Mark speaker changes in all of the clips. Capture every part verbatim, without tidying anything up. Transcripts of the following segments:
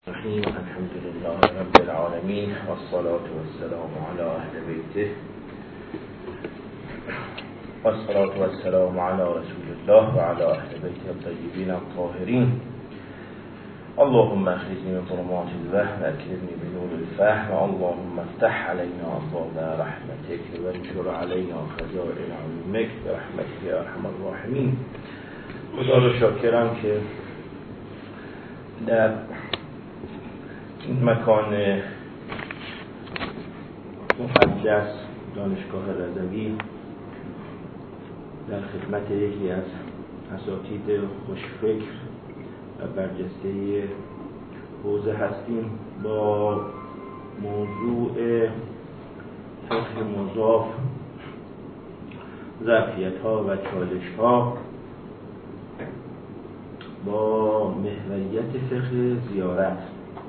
Speaker 1: الرحیم الحمد لله رب العالمین والصلاة والسلام علی اهل بیته والصلاة والسلام علی رسول الله و علی اهل بیته الطیبین الطاهرین. اللهم اخرجنی من ظلمات الوهم واکرمنی بنور الفهم. اللهم افتح علینا ابواب رحمتک وانشر علینا خزائن علمک برحمتک یا ارحم الراحمین. خدا رو شاکرم که در این مکان مقدس دانشگاه رضوی در خدمت یکی از اساتید خوشفکر و برجسته حوزه هستیم با موضوع فقه مضاف، ظرفیت‌ها و چالش‌ها با محوریت فقه زیارت.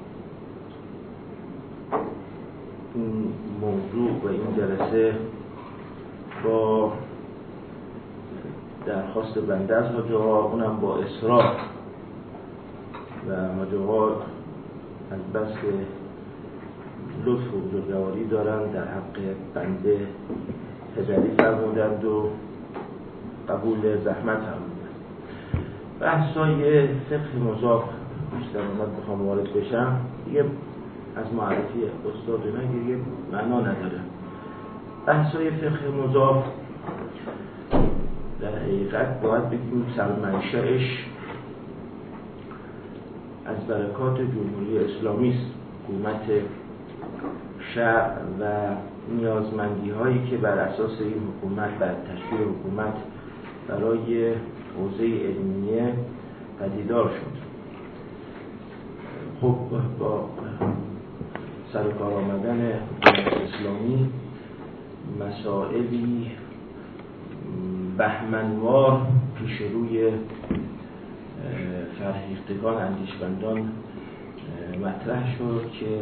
Speaker 1: این موضوع و این جلسه با درخواست بنده از حاج آقا، اونم با اصرار و حاج آقا از بس که لطف و بزرگواری دارن در حق بنده تجلی فرمودند و قبول زحمت هم بودن. بحثای فقه مضاف بیشتر اومد بخوام وارد بشم، دیگه از معرفی استاد اینا دیگه معنا نداره. بحثای فقه مضاف در حقیقت باید بگیم سرمنشأش از برکات جمهوری اسلامی است، حکومت شرع و نیازمندی هایی که بر اساس این حکومت بر تشکیل حکومت برای حوزه علمیه پدیدار شد. خب با سرکار آمدن حکومت اسلامی مسائلی بهمنوار پیش روی فرهیختگان اندیشمندان مطرح شد که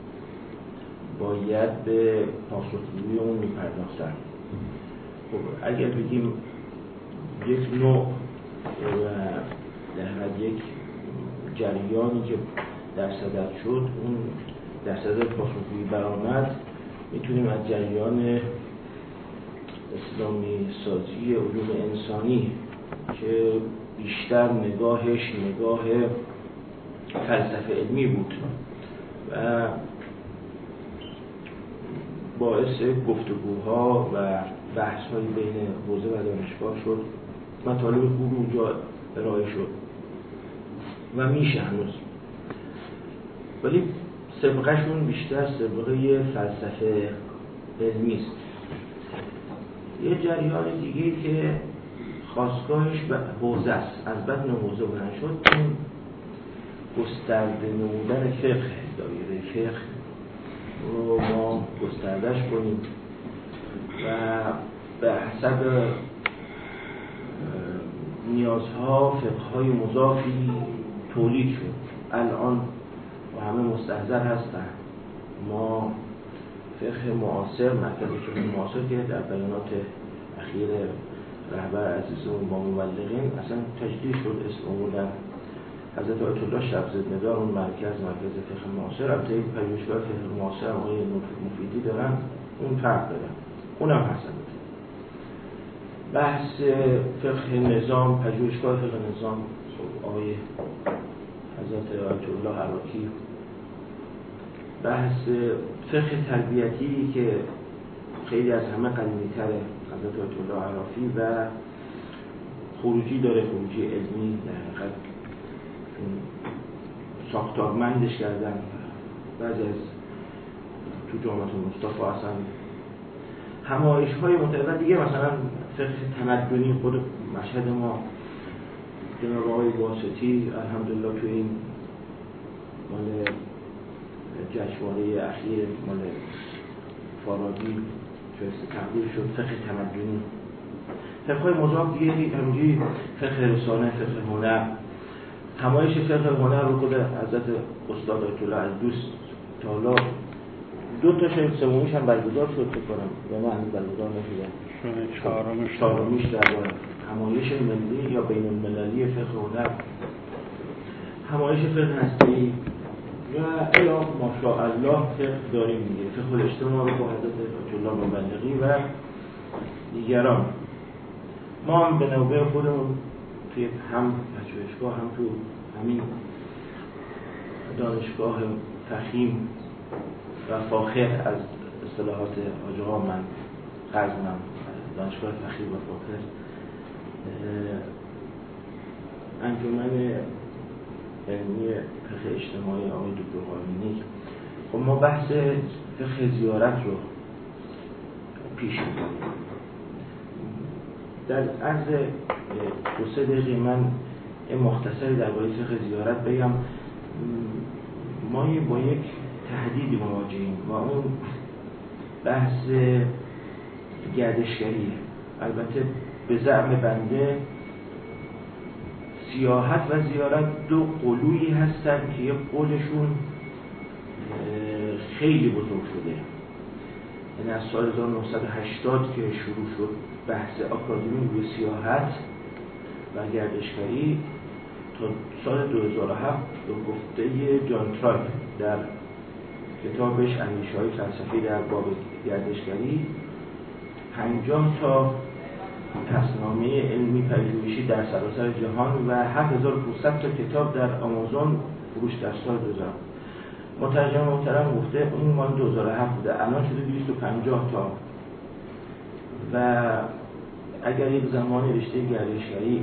Speaker 1: باید به پاسخگویی اون می‌پرداختن. خب اگر بگیم یک نوع و در یک جریانی که در صدد شد، اون در صدد پاسخگویی برآمد، میتونیم از جریان اسلامی سازی علوم انسانی که بیشتر نگاهش نگاه فلسفه علمی بود و باعث گفتگوها و بحث‌های بین حوزه و دانشگاه شد. مطالب خوب اونجا ارائه شد و میشه هنوز، ولی سبقهشون بیشتر سبقه فلسفه علمی است. یه جریان دیگه که خاصگاهش به حوزه است، از بطن حوزه بلند شد، این گسترده نمودن فقه، دایره فقه رو ما گستردش کنیم و به حسب نیازها فقه‌های مضافی تولید شد. الان و همه مستحضر هستن ما فقه معاصر، مرکز فقه معاصر که در بیانات اخیر رهبر عزیزمون با مبلغین اصلا تجدید شد، اسم آوردن حضرت آیت الله شب‌زدمدار. اون مرکز مرکز فقه معاصر، البته یک پژوهشگاه فقه معاصر آقای مفیدی دارن، اون فرق داره، اونم هست. بحث فقه نظام، پژوهشگاه فقه نظام آقای حضرت آیت الله عراقی. بحث فقه تربیتی که خیلی از همه قدیمی‌تره، حضرت آیت الله عراقی و خروجی داره، خروجی علمی در حقیقت ساختارمندش کردن. بعضی از تو جامعه مصطفی اصلا همایش‌های متعدد دیگه، مثلا فقه تمدنی خود مشهد ما جناب آقای واسطی الحمدلله تو این مال جشنواره اخیر مال فارابی جایزه تقدیر شد. فقه تمدنی، فقه‌های مضاف دیگه همینجوری فقه رسانه، فقه هنر. همایش فقه هنر رو خود حضرت استاد آیت الله از دوست تا حالا دو تا شاید سومیش هم برگزار شد فکر کنم، یا من هنوز برگزار نشده. چهارمش چهارمیش در همایش ملی یا بین المللی فقه هنر، همایش فقه هستی الا ماشاءالله که داریم دیگه، فقه الاجتماع رو با حضرت آیت الله مبلغی و دیگران. ما هم به نوبه خودمون توی هم پژوهشگاه هم تو همین دانشگاه فخیم و فاخر از اصطلاحات حاج آقا من قزمم، دانشگاه فخیم و فاخر، انجمن علمی فقه اجتماعی آقای دکتر قائمینی، خب ما بحث فقه زیارت رو پیش می‌بریم. در عرض دو سه دقیقه من یه مختصری درباره فقه زیارت بگم. ما با یک تهدیدی مواجهیم و اون بحث گردشگریه. البته به زعم بنده سیاحت و زیارت دو قلویی هستن که یک قولشون خیلی بزرگ شده، یعنی از سال هزار و نهصد و هشتاد که شروع شد بحث آکادمی روی سیاحت و گردشگری تا سال دو هزار و هفت به گفته جان ترایب در کتابش اندیشه‌های فلسفی در باب گردشگری پنجاه تا تصنیه علمی پژوهشی در سراسر جهان و هفت هزار و پانصد تا کتاب در آمازون فروش در سال دو هزار. مترجم محترم گفته اون مال دو هزار و هفت بوده، الان شده دویست و پنجاه تا. و اگر یک زمانی رشته گردشگری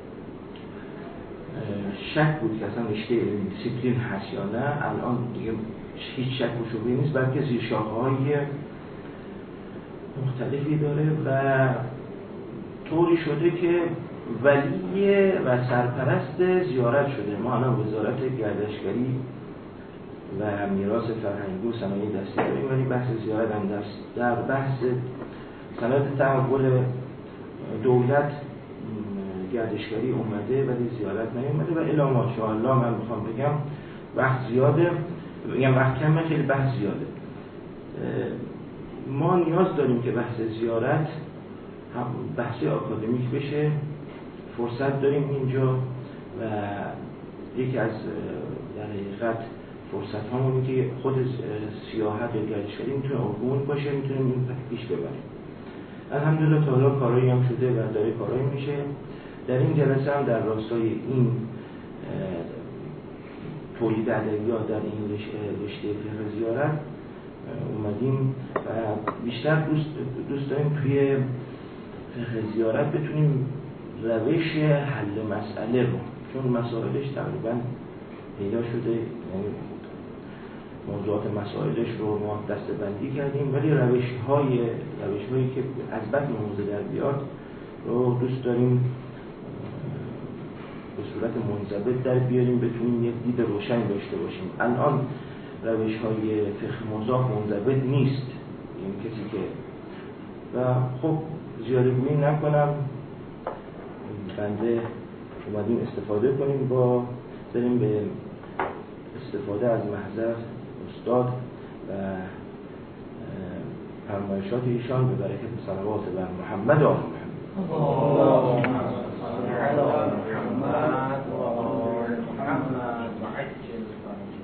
Speaker 1: شک بود که اصلا رشته دیسیپلین هست یا نه، الان دیگه هیچ شک و شبهه‌ای نیست، بلکه زیر شاخه‌های مختلفی داره و طوری شده که ولی و سرپرست زیارت شده. ما الان وزارت گردشگری و میراث فرهنگی و صنایع دستی داریم، ولی بحث زیارت هم دست در بحث صنعت تحول دولت گردشگری اومده ولی زیارت نیومده و الا ماشاءالله من میخوام بگم وقت زیاده، میگم وقت کمه، خیلی بحث زیاده. ما نیاز داریم که بحث زیارت هم بحث آکادمیک بشه، فرصت داریم اینجا و یکی از در حقیقت فرصت همونی که خود سیاحت یا گردشگری میتونه ارگون باشه، میتونه این پیش ببریم. الحمدلله تا حالا کارایی هم شده و داره کارایی میشه. در این جلسه هم در راستای این تولید ادبیات در این رشته فقه زیارت اومدیم و بیشتر دوست دوست داریم توی فقه زیارت بتونیم روش حل مسئله رو، چون مسائلش تقریبا پیدا شده، یعنی موضوعات مسائلش رو ما دسته‌بندی کردیم، ولی روش های روش هایی که از بد موضوع در بیاد رو دوست داریم به صورت منضبط در بیاریم، بتونیم یک دید روشن داشته باشیم. الان روش های فقه مضاف منضبط نیست، این کسی که و خب زیاده گویی نکنم، بنده اومدیم استفاده کنیم با بریم به استفاده از محضر استاد و فرمایشات ایشان به برکت صلوات بر محمد و آل محمد. اللهم صل علی محمد و آل محمد و عجل فرجهم.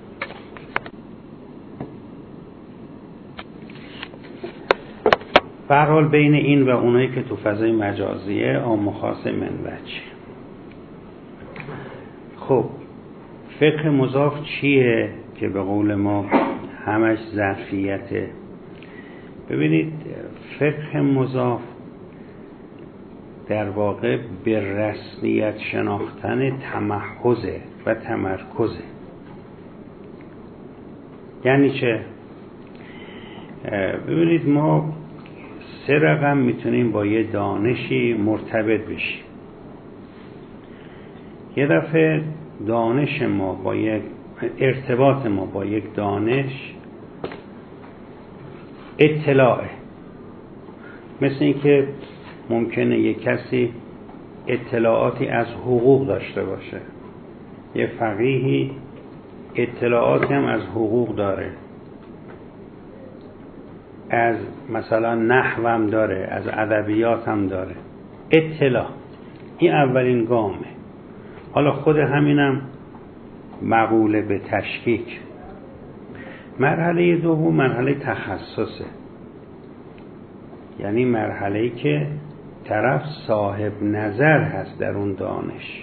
Speaker 2: به هر حال بین این و اونایی که تو فضای مجازیه عام خاص منوچ. خب فقه مضاف چیه که به قول ما همش ظرفیته؟ ببینید فقه مضاف در واقع به رسمیت شناختن تمحضه و تمرکزه. یعنی چه؟ ببینید ما سه رقم میتونیم با یه دانشی مرتبط بشیم. یه دفعه دانش ما با یک ارتباط ما با یک دانش اطلاعه، مثل این که ممکنه یک کسی اطلاعاتی از حقوق داشته باشه، یه فقیهی اطلاعاتی هم از حقوق داره، از مثلا نحو هم داره، از ادبیات هم داره. اطلاع این اولین گامه. حالا خود همینم مقوله به تشکیک، مرحله دوم مرحله تخصصه، یعنی مرحله‌ای که طرف صاحب نظر هست در اون دانش،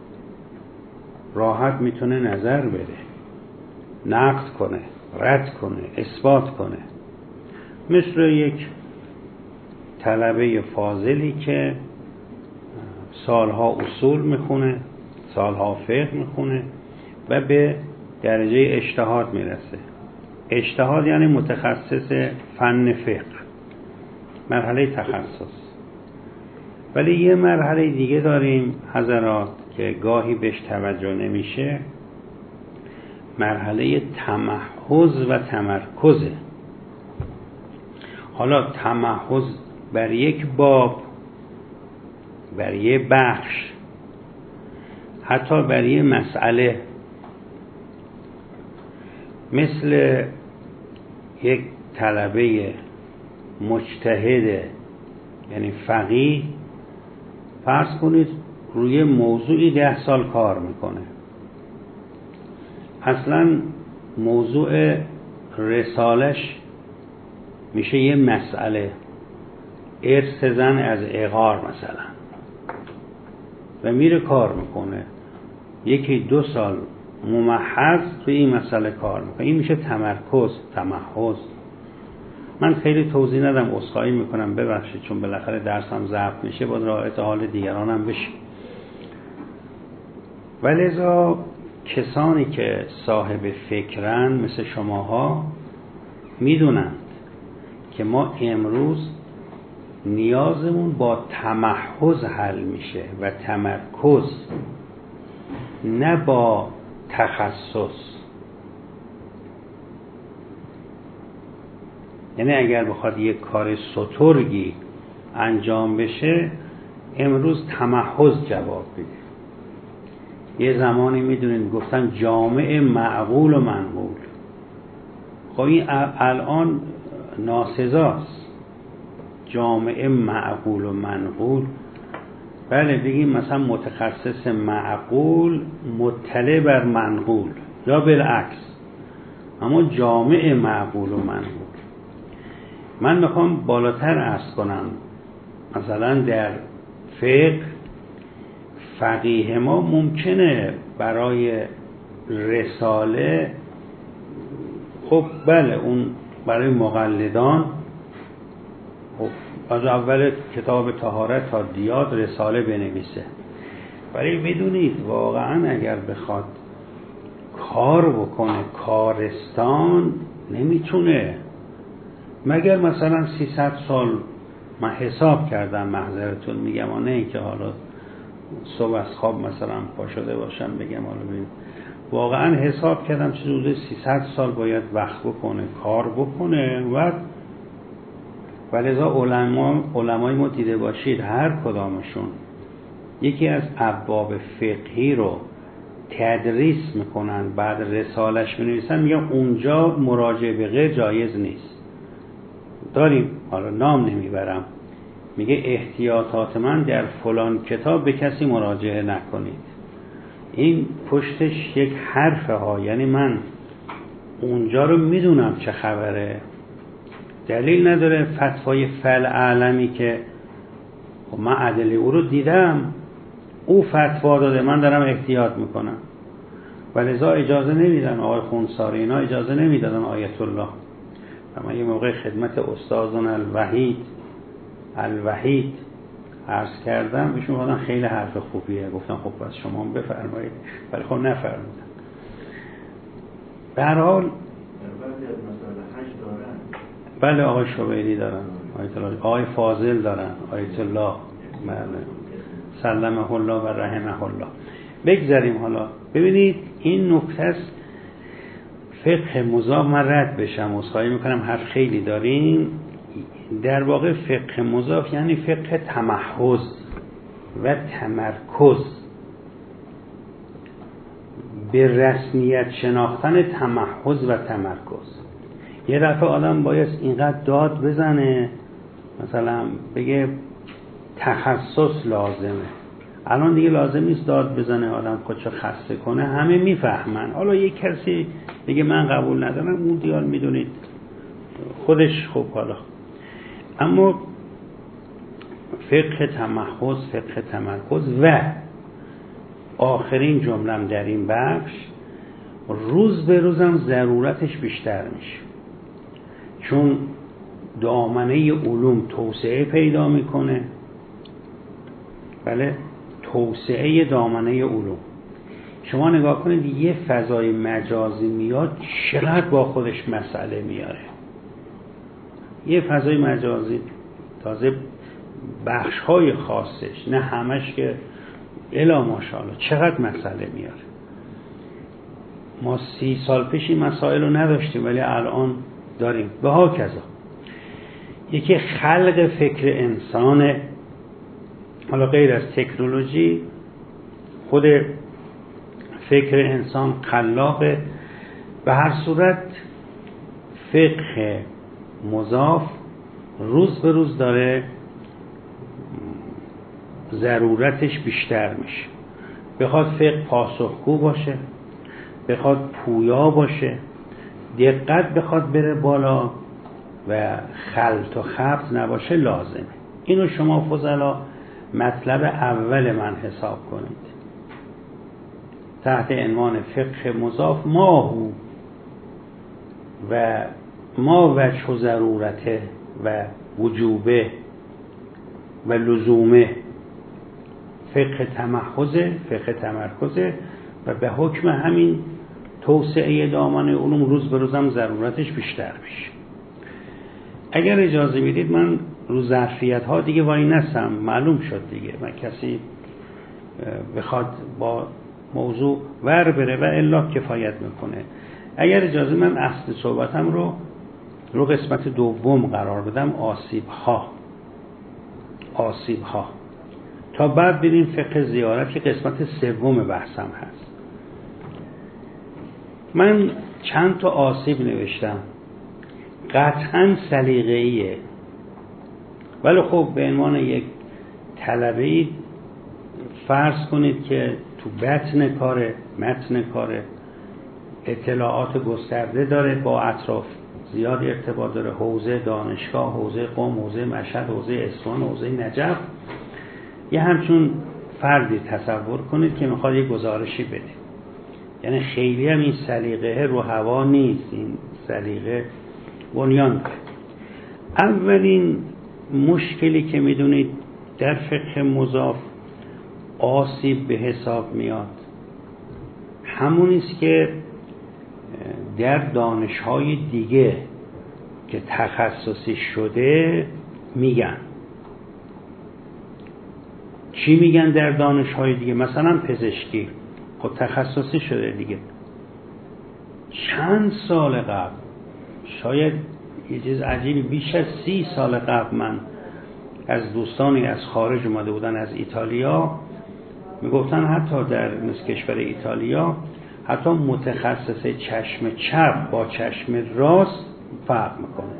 Speaker 2: راحت میتونه نظر بده، نقد کنه، رد کنه، اثبات کنه. مثل یک طلبه فاضلی که سالها اصول میخونه، سالها فقه میخونه و به درجه اجتهاد میرسه. اجتهاد یعنی متخصص فن فقه، مرحله تخصص. ولی یه مرحله دیگه داریم حضرات که گاهی بهش توجه نمیشه، مرحله تمحض و تمرکزه. حالا تمحض بر یک باب، بر یک بخش، حتی بر یک مسئله، مثل یک طلبه مجتهد یعنی فقیه، فرض کنید روی موضوعی ده سال کار میکنه، اصلا موضوع رسالش میشه یه مسئله، ارث زن از عقار مثلا، و میره کار میکنه یکی دو سال ممحض توی این مسئله کار میکنه. این میشه تمرکز، تمحض. من خیلی توضیح ندم، عذرخواهی میکنم، ببخشید، چون بالاخره درسم ضبط میشه، باید رعایت حال دیگرانم بشه. ولذا کسانی که صاحب فکرن مثل شماها میدونند که ما امروز نیازمون با تمحض حل میشه و تمرکز، نه با تخصص. یعنی اگر بخواد یک کار سترگی انجام بشه، امروز تمحض جواب بده. یه زمانی میدونید گفتن جامع معقول و منقول. خب این الان ناسزاست. جامع معقول و منقول، بله بگیم مثلا متخصص معقول مطلع بر منقول، یا بالعکس، اما جامع معقول و منقول. من میخوام بالاتر عرض کنم، مثلا در فقه فقیه ما ممکنه برای رساله، خب بله اون برای مقلدان، خب از اول کتاب طهارت تا دیات رساله بنویسه. ولی بدونید واقعا اگر بخواد کار بکنه کارستان نمیتونه، مگر مثلا سیصد سال. من حساب کردم، محضرتون میگم، و نه اینکه حالا صبح از خواب مثلا پا شده باشم بگم حالا ببین، واقعا حساب کردم چه حدود سیصد سال باید وقت بکنه، کار بکنه. و ولذا علما علمای ما دیده باشید هر کدامشون یکی از ابواب فقهی رو تدریس میکنن، بعد رسالش بنویسن، میگن اونجا مراجعه به غیر جایز نیست. داریم، حالا نام نمیبرم، میگه احتیاطات من در فلان کتاب به کسی مراجعه نکنید. این پشتش یک حرفه ها، یعنی من اونجا رو میدونم چه خبره. دلیل نداره فتوای فعل عالمی که خب من ادله او رو دیدم، او فتوا داده، من دارم احتیاط میکنم. ولذا اجازه نمیدن، آقای خونساری اینا اجازه نمیدادن آیت الله. من یه موقع خدمت استادان الوحید الوحید عرض کردم، ایشون گفتن خیلی حرف خوبیه. گفتم خب پس شما هم بفرمایید، ولی خب نفرمودن. به هر حال بله آقای شبیری دارن، آیت الله، آقای فاضل دارن، آیت الله، بله سلمه الله و رحمه الله. بگذاریم حالا. ببینید این نکته است، فقه مضاف، من رد بشم عذرخواهی میکنم، حرف خیلی داریم. در واقع فقه مضاف یعنی فقه تمحض و تمرکز، به رسمیت شناختن تمحض و تمرکز. یه دفعه آدم باید اینقدر داد بزنه، مثلا بگه تخصص لازمه، الان دیگه لازم نیست داد بزنه آدم خودشو خسته کنه، همه میفهمن. حالا یک کسی دیگه من قبول ندارم، اون دیال میدونید خودش خوب. حالا اما فقه تمحض، فقه تمرکز و آخرین جملم در این بخش، روز به روزم ضرورتش بیشتر میشه، چون دامنه علوم توسعه پیدا میکنه. بله، توسعه دامنه علوم. شما نگاه کنید یه فضای مجازی میاد چقدر با خودش مسئله میاره. یه فضای مجازی تازه بخش‌های خاصش، نه همش که الا ماشاءالله چقدر مسئله میاره. ما سی سال پیش این مسائل رو نداشتیم ولی الان داریم. به ها کذا یکی خلق فکر انسان، حالا غیر از تکنولوژی خود فکر انسان خلاقه. به هر صورت فقه مضاف روز به روز داره ضرورتش بیشتر میشه. بخواد فقه پاسخگو باشه، بخواد پویا باشه، دقت بخواد بره بالا و خلط و خبط نباشه، لازمه. اینو شما فضلا مطلب اول من حساب کنید تحت عنوان فقه مضاف. ما هو و ما وجه ضرورته و وجوبه و لزومه، فقه تمحض، فقه تمرکز و به حکم همین توسعه دامنه علوم روز به روزم ضرورتش بیشتر میشه. اگر اجازه میدید من رو ظرفیت ها دیگه وای نستم، معلوم شد دیگه من کسی بخواد با موضوع ور بره و الا کفایت میکنه. اگر اجازه من اصل صحبتم رو رو قسمت دوم قرار بدم، آسیب ها آسیب ها تا بعد بریم فقه زیارت که قسمت سوم بحثم هست. من چند تا آسیب نوشتم، قطعا سلیقه‌ایه، ولی خب به عنوان یک طلبه‌ای فرض کنید که تو بطن کاره، متن کاره، اطلاعات گسترده داره، با اطراف زیاد ارتباط داره، حوزه دانشگاه، حوزه قم، حوزه مشهد، حوزه اصفهان، حوزه نجف. یه همچون فردی تصور کنید که میخواد یه گزارشی بده. یعنی خیلی هم این سلیقه رو هوا نیست، این سلیقه بنیان داره. اولین مشکلی که میدونید در فقه مضاف آسیب به حساب میاد همونیست که در دانش‌های دیگه که تخصصی شده میگن. چی میگن در دانش‌های دیگه؟ مثلا پزشکی خب تخصصی شده دیگه. چند سال قبل، شاید یه چیز عجیبی، بیش از سی سال قبل من از دوستانی از خارج اومده بودن، از ایتالیا، میگفتن حتی در مثل کشور ایتالیا حتی متخصص چشم چپ با چشم راست فرق میکنه.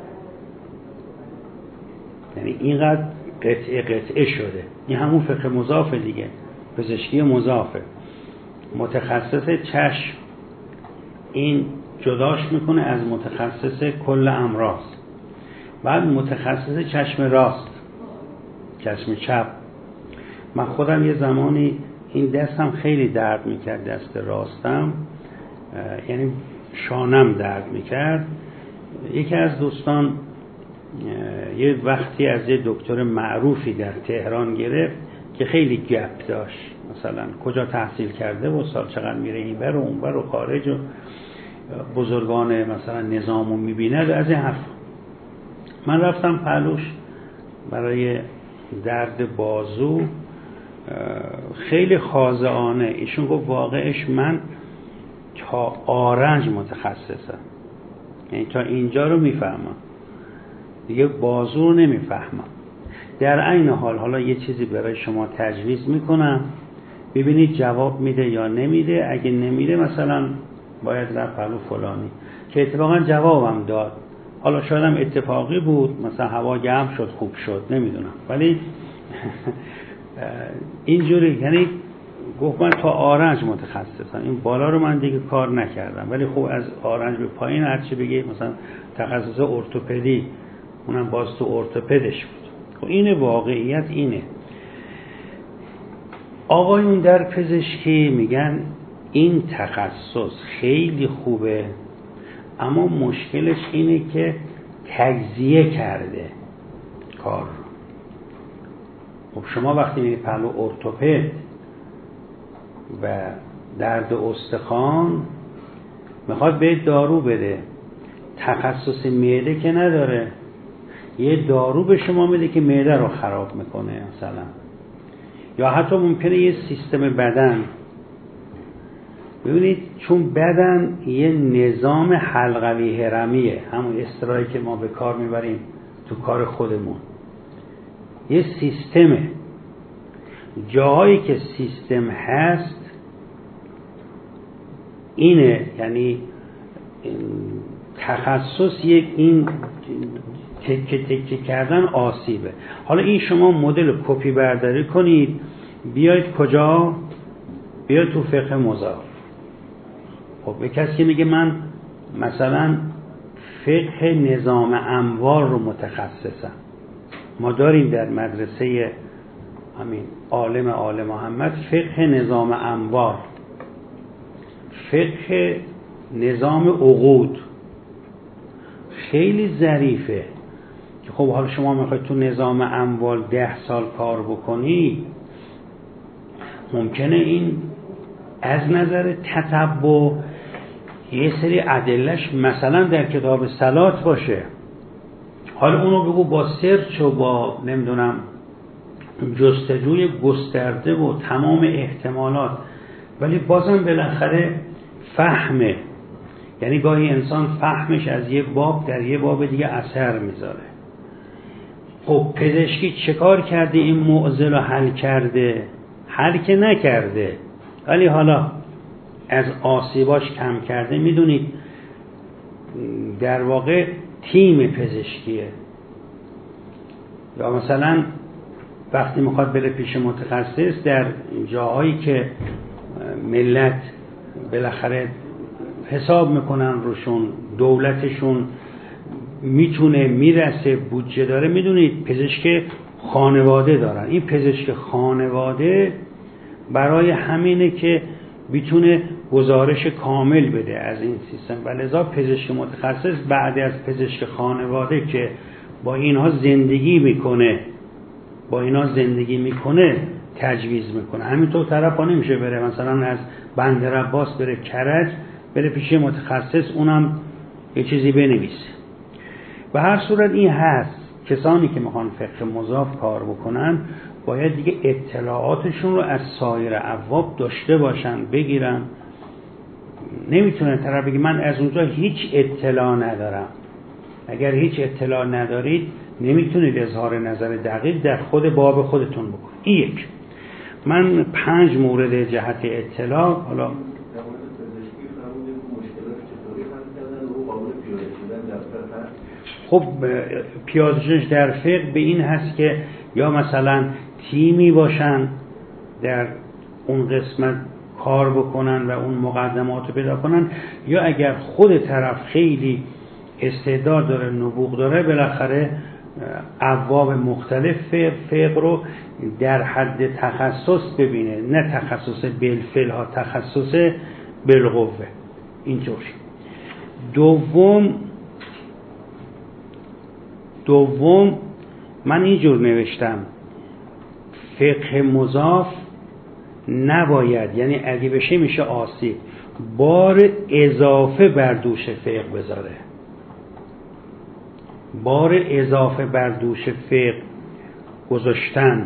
Speaker 2: یعنی اینقدر قطعه قطعه شده. این همون فقه مضافه دیگه، پزشکی مضافه. متخصص چشم این جداش میکنه از متخصص کل امراض. بعد متخصص چشم راست، چشم چپ. من خودم یه زمانی این دستم خیلی درد میکرد، دست راستم، یعنی شانم درد میکرد. یکی از دوستان یه وقتی از یه دکتر معروفی در تهران گرفت که خیلی گپ داشت، مثلا کجا تحصیل کرده و سال چقدر میره این بر و اون بر و خارج و بزرگان مثلا نظامو میبیند و از این حرف. من رفتم پهلوش برای درد بازو، خیلی خاضعانه ایشون گفت واقعش من تا آرنج متخصصم، یعنی تا اینجا رو میفهمم، دیگه بازو رو نمیفهمم. در عین حال حالا یه چیزی برای شما تجویز میکنم، ببینید جواب میده یا نمیده. اگه نمیده مثلا باید رفت پلو فلانی، که اتفاقا جوابم داد. حالا شاید هم اتفاقی بود، مثلا هوا گرم شد خوب شد، نمیدونم، ولی اینجوری، یعنی گفت من تا آرنج متخصصم، این بالا رو من دیگه کار نکردم، ولی خب از آرنج به پایین هرچی بگی مثلا تخصص ارتوپدی، اونم باز تو ارتوپدش بود. خب این واقعیت اینه. آقایون در پزشکی میگن این تخصص خیلی خوبه، اما مشکلش اینه که تجزیه کرده کار رو. خب شما وقتی میری پلو ارتوپد و درد استخوان میخواد به دارو بده، تخصص معده که نداره، یه دارو به شما میده که معده رو خراب میکنه مثلا، یا حتی ممکنه یه سیستم بدن. ببینید چون بدن یه نظام حلقوی هرمیه، همون اصطلاحی که ما به کار میبریم تو کار خودمون، یه سیستمه. جاهایی که سیستم هست اینه، یعنی تخصص یک این تکه تکه کردن آسیبه. حالا این شما مدل کپی برداری کنید، بیاید کجا؟ بیاید تو فقه مضاف. خب به کسی میگه من مثلا فقه نظام اموال رو متخصصم، ما داریم در مدرسه همین عالم آل محمد فقه نظام اموال، فقه نظام عقود، خیلی ظریفه. که خب حالا شما میخواید تو نظام اموال ده سال کار بکنی، ممکنه این از نظر تتبع یه سری ادلش مثلا در کتاب صلات باشه، حالا اونو بگو با سرچ و با نمیدونم جستجوی گسترده و تمام احتمالات، ولی بازم بالاخره فهمه. یعنی گاهی انسان فهمش از یه باب در یه باب دیگه اثر میذاره. خب پزشکی چه کار کرده این معضل رو حل کرده؟ حل که نکرده، ولی حالا از آسیباش کم کرده. میدونید در واقع تیم پزشکیه، یا مثلا وقتی میخواد بره پیش متخصص در جاهایی که ملت بالاخره حساب میکنن روشون، دولتشون میتونه میرسه، بودجه داره، میدونید پزشک خانواده دارن. این پزشک خانواده برای همینه که میتونه گزارش کامل بده از این سیستم، و لذا پزشک متخصص بعد از پزشک خانواده که با اینها زندگی میکنه با اینها زندگی میکنه تجویز میکنه. همینطور طرف ها نمیشه بره مثلا از بندر عباس بره کرج بره پیش متخصص اونم یه چیزی بنویسه. به هر صورت این هست، کسانی که میخوان فقه مضاف کار بکنن باید دیگه اطلاعاتشون رو از سایر ابواب داشته باشن، بگیرن. نمیتونه طرف بگه من از اونجا هیچ اطلاع ندارم. اگر هیچ اطلاع ندارید نمیتونید اظهار نظر دقیق در خود باب خودتون بکنید. این یک. من پنج مورد جهت اطلاع حالا خب پیاده‌شش در فقه به این هست که یا مثلا تیمی باشن در اون قسمت کار بکنن و اون مقدمات رو پیدا کنن، یا اگر خود طرف خیلی استعداد داره، نبوغ داره، بالاخره ابواب مختلف فقه رو در حد تخصص ببینه، نه تخصص بالفعل ها، تخصص بالقوه. اینطوری. دوم دوم من اینجور نوشتم فقه مضاف نباید، یعنی اگه بشه میشه آسیب، بار اضافه بر دوش فقه بذاره. بار اضافه بر دوش فقه گذاشتن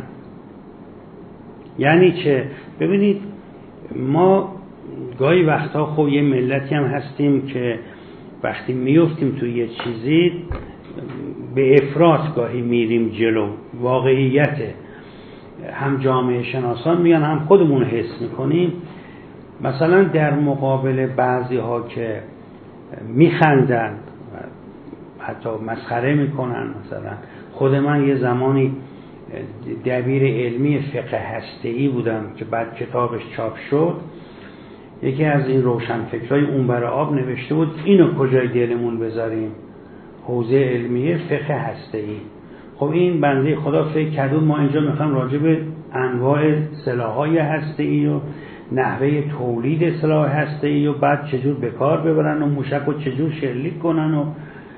Speaker 2: یعنی چه؟ ببینید ما گاهی وقتا خب یه ملتی هم هستیم که وقتی میفتیم توی یه چیزی به افراط گاهی میریم جلو. واقعیته، هم جامعه شناسان میگن هم خودمون حس میکنیم. مثلا در مقابل بعضی ها که میخندن حتی مسخره میکنن، مثلا خود من یه زمانی دبیر علمی فقه هسته‌ای بودم که بعد کتابش چاپ شد. یکی از این روشنفکرای اون بر آب نوشته بود اینو کجای دلمون بذاریم، حوزه علمیه فقه هسته‌ای. خب این بنده خدا فکر کرد ما اینجا میخوایم راجع به انواع سلاح‌های هسته‌ای و نحوه تولید سلاح هسته‌ای و بعد چجور به کار ببرن و موشک رو چجور شلیک کنن و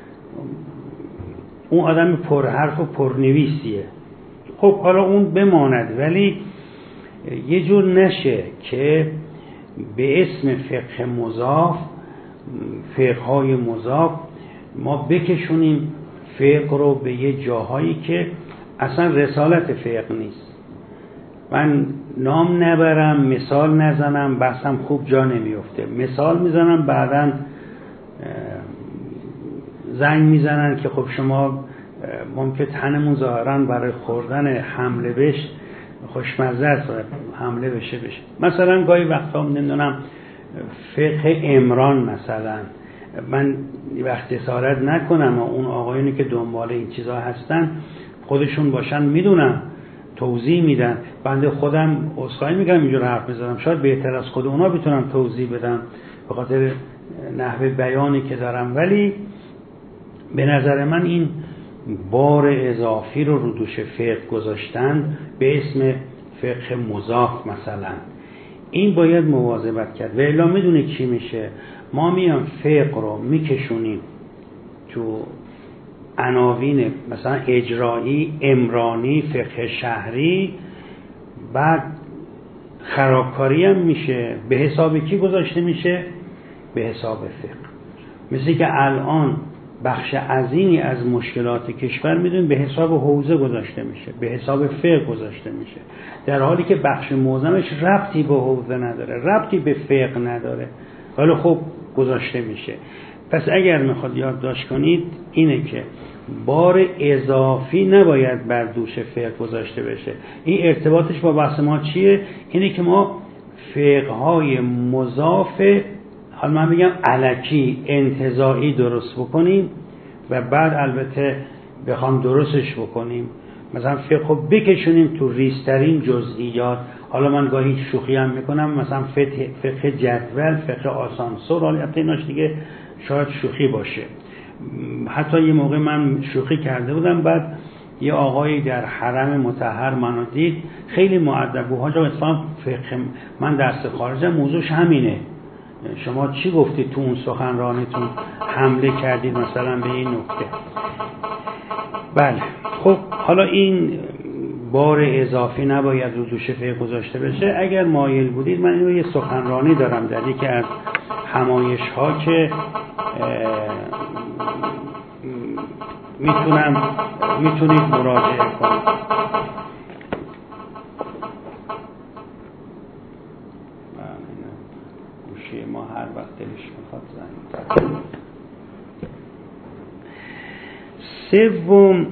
Speaker 2: اون آدم پرحرف و پرنویسیه. خب حالا اون بماند، ولی یه جور نشه که به اسم فقه مضاف، فقه‌های مضاف ما بکشونیم فقه رو به یه جاهایی که اصلا رسالت فقه نیست. من نام نبرم، مثال نزنم، بحثم خوب جا نمیفته. مثال میزنم بعداً زنگ میزنن که خب شما ممکن تنمون ظاهراً برای خوردن حمله بش خوشمزه است، حمله بشه بشه. مثلا گاهی وقتا نمیدونم فقه عمران مثلا، من وقت اسارت نکنم و اون آقایونی که دنبال این چیزا هستن خودشون باشن میدونم توضیح میدن. بنده خودم عذرخواهی میکنم اینجور حرف بزنم، شاید بهتر از خود اونا بتونم توضیح بدم به خاطر نحوه بیانی که دارم، ولی به نظر من این بار اضافی رو رو دوش فقه گذاشتن به اسم فقه مضاف مثلا، این باید مواظبت کرد. و الا میدونه چی میشه؟ ما میام فقه رو میکشونیم تو عناوین مثلا اجرایی، عمرانی، فقه شهری، بعد خرابکاری هم میشه. به حساب کی گذاشته میشه؟ به حساب فقه. مثل که الان بخش عظیمی از مشکلات کشور میدونیم به حساب حوزه گذاشته میشه، به حساب فقه گذاشته میشه، در حالی که بخش معظمش ربطی به حوزه نداره، ربطی به فقه نداره، ولی خب گذاشته میشه. پس اگر میخواد یادداشت کنید اینه که بار اضافی نباید بر دوش فقه گذاشته بشه. این ارتباطش با بحث ما چیه؟ اینه که ما فقه‌های مضاف، حالا من بگم الکی انتزاعی درست بکنیم و بعد البته بخوام درستش بکنیم مثلا فقه بکشونیم تو ریزترین جزئیات. حالا من گاهی شوخی هم میکنم، مثلا فقه, فقه جدول، فقه آسانسور، حالا ایناش دیگه شاید شوخی باشه. حتی یه موقع من شوخی کرده بودم، بعد یه آقایی در حرم مطهر منو دید، خیلی مؤدب بود، حاجا اتفاقا فقه من درس خارجم موضوعش همینه، شما چی گفتید تو اون سخنرانیتون حمله کردید مثلا به این نکته. بله خب حالا این بار اضافی نباید رو دوش فقه گذاشته بشه. اگر مایل بودید من اینو یه سخنرانی دارم در یکی از همایش ها که میتونم میتونید مراجعه کنید. گوشی ما هر وقت دلش میخواد زنگ زنه. سوم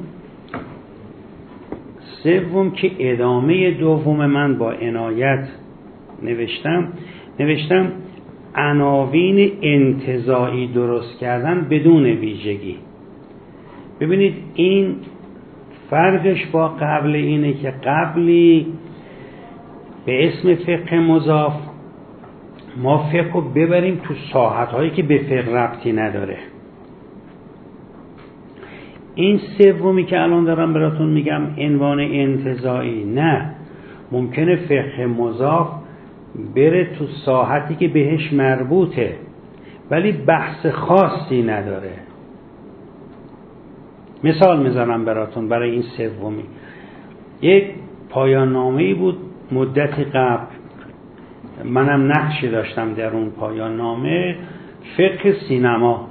Speaker 2: سوم که ادامه دوم من با عنایت نوشتم نوشتم عناوین انتزاعی درست کردن بدون ویژگی. ببینید این فرقش با قبل اینه که قبلی به اسم فقه مضاف ما فقه رو ببریم تو ساحت‌هایی که به فقه ربطی نداره. این سومی که الان دارم براتون میگم عنوان انتزاعی، نه، ممکنه فقه مضاف بره تو ساحتی که بهش مربوطه ولی بحث خاصی نداره. مثال میزنم براتون برای این سومی. یک پایان نامه‌ای بود مدتی قبل، منم نقشی داشتم در اون پایان نامه، فقه سینما،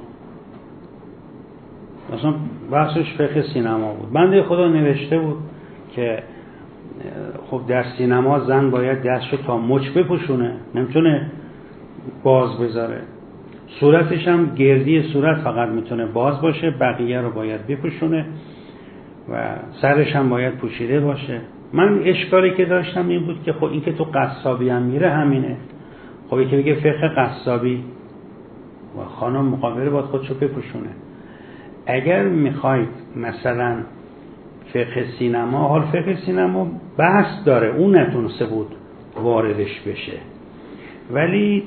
Speaker 2: مثلا بحثش فقه سینما بود. بنده خدا نوشته بود که خب در سینما زن باید دستشو تا مچ بپوشونه، نمیتونه باز بذاره، صورتش هم گردی صورت فقط میتونه باز باشه، بقیه رو باید بپوشونه و سرش هم باید پوشیده باشه. من اشکالی که داشتم این بود که خب این که تو قصابی هم میره همینه، خب یکی بگه فقه قصابی و خانم مقابله باید خودشو بپوشونه. اگر میخواید مثلا فقه سینما، حال فقه سینما بحث داره، اون نتونسته بود واردش بشه، ولی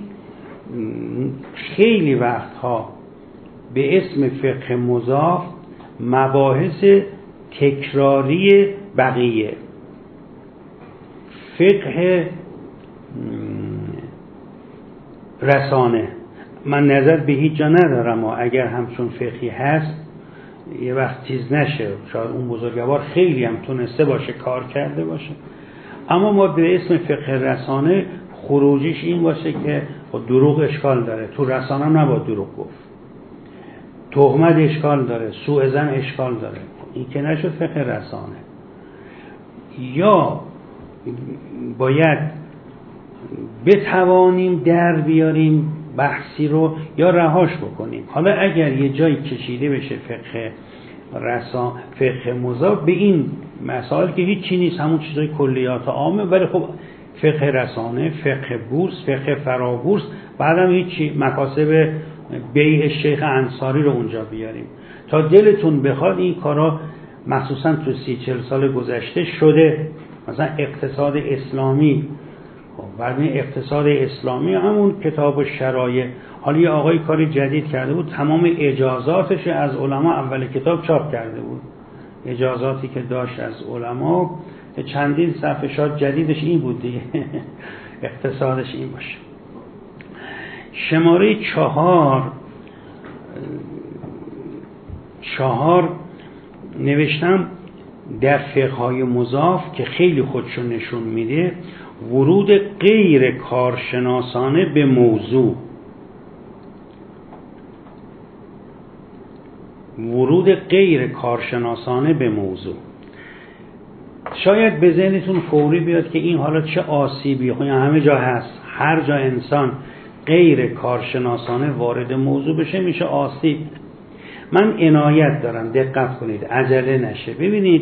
Speaker 2: خیلی وقتها به اسم فقه مضاف مباحث تکراری بقیه، فقه رسانه، من نظر به هیچ جا ندارم و اگر همچون فقهی هست یه وقت چیز نشه، شاید اون بزرگوار خیلی هم تونسته باشه کار کرده باشه، اما ما به اسم فقه رسانه خروجیش این باشه که دروغ اشکال داره، تو رسانه نباید دروغ گفت، تهمت اشکال داره، سوء ظن اشکال داره، این که نشد فقه رسانه. یا باید بتوانیم در بیاریم بحثی رو یا رهاش بکنیم. حالا اگر یه جایی کشیده بشه فقه رسان فقه مضاف به این مسائل که هیچ چی نیست، همون چیزای کلیات عامه، ولی خب فقه رسانه، فقه بورس، فقه فرابورس، بعدم هیچی، مکاسب بیع شیخ انصاری رو اونجا بیاریم. تا دلتون بخواد این کارا مخصوصا تو سی چل سال گذشته شده، مثلا اقتصاد اسلامی، خب بعد این اقتصاد اسلامی همون کتاب شرایع، حالا یه آقای کاری جدید کرده بود، تمام اجازاتش از علما اول کتاب چاپ کرده بود، اجازاتی که داشت از علما، چندین صفحه، شاید جدیدش این بود دیگه اقتصادش این باشه. شماره چهار چهار نوشتم در فقه‌های مضاف که خیلی خودشو نشون میده، ورود غیر کارشناسانه به موضوع، ورود غیر کارشناسانه به موضوع. شاید به ذهنتون فوری بیاد که این حالا چه آسیبی، خب همه جا هست، هر جا انسان غیر کارشناسانه وارد موضوع بشه میشه آسیب. من عنایت دارم، دقت کنید، عجله نشه. ببینید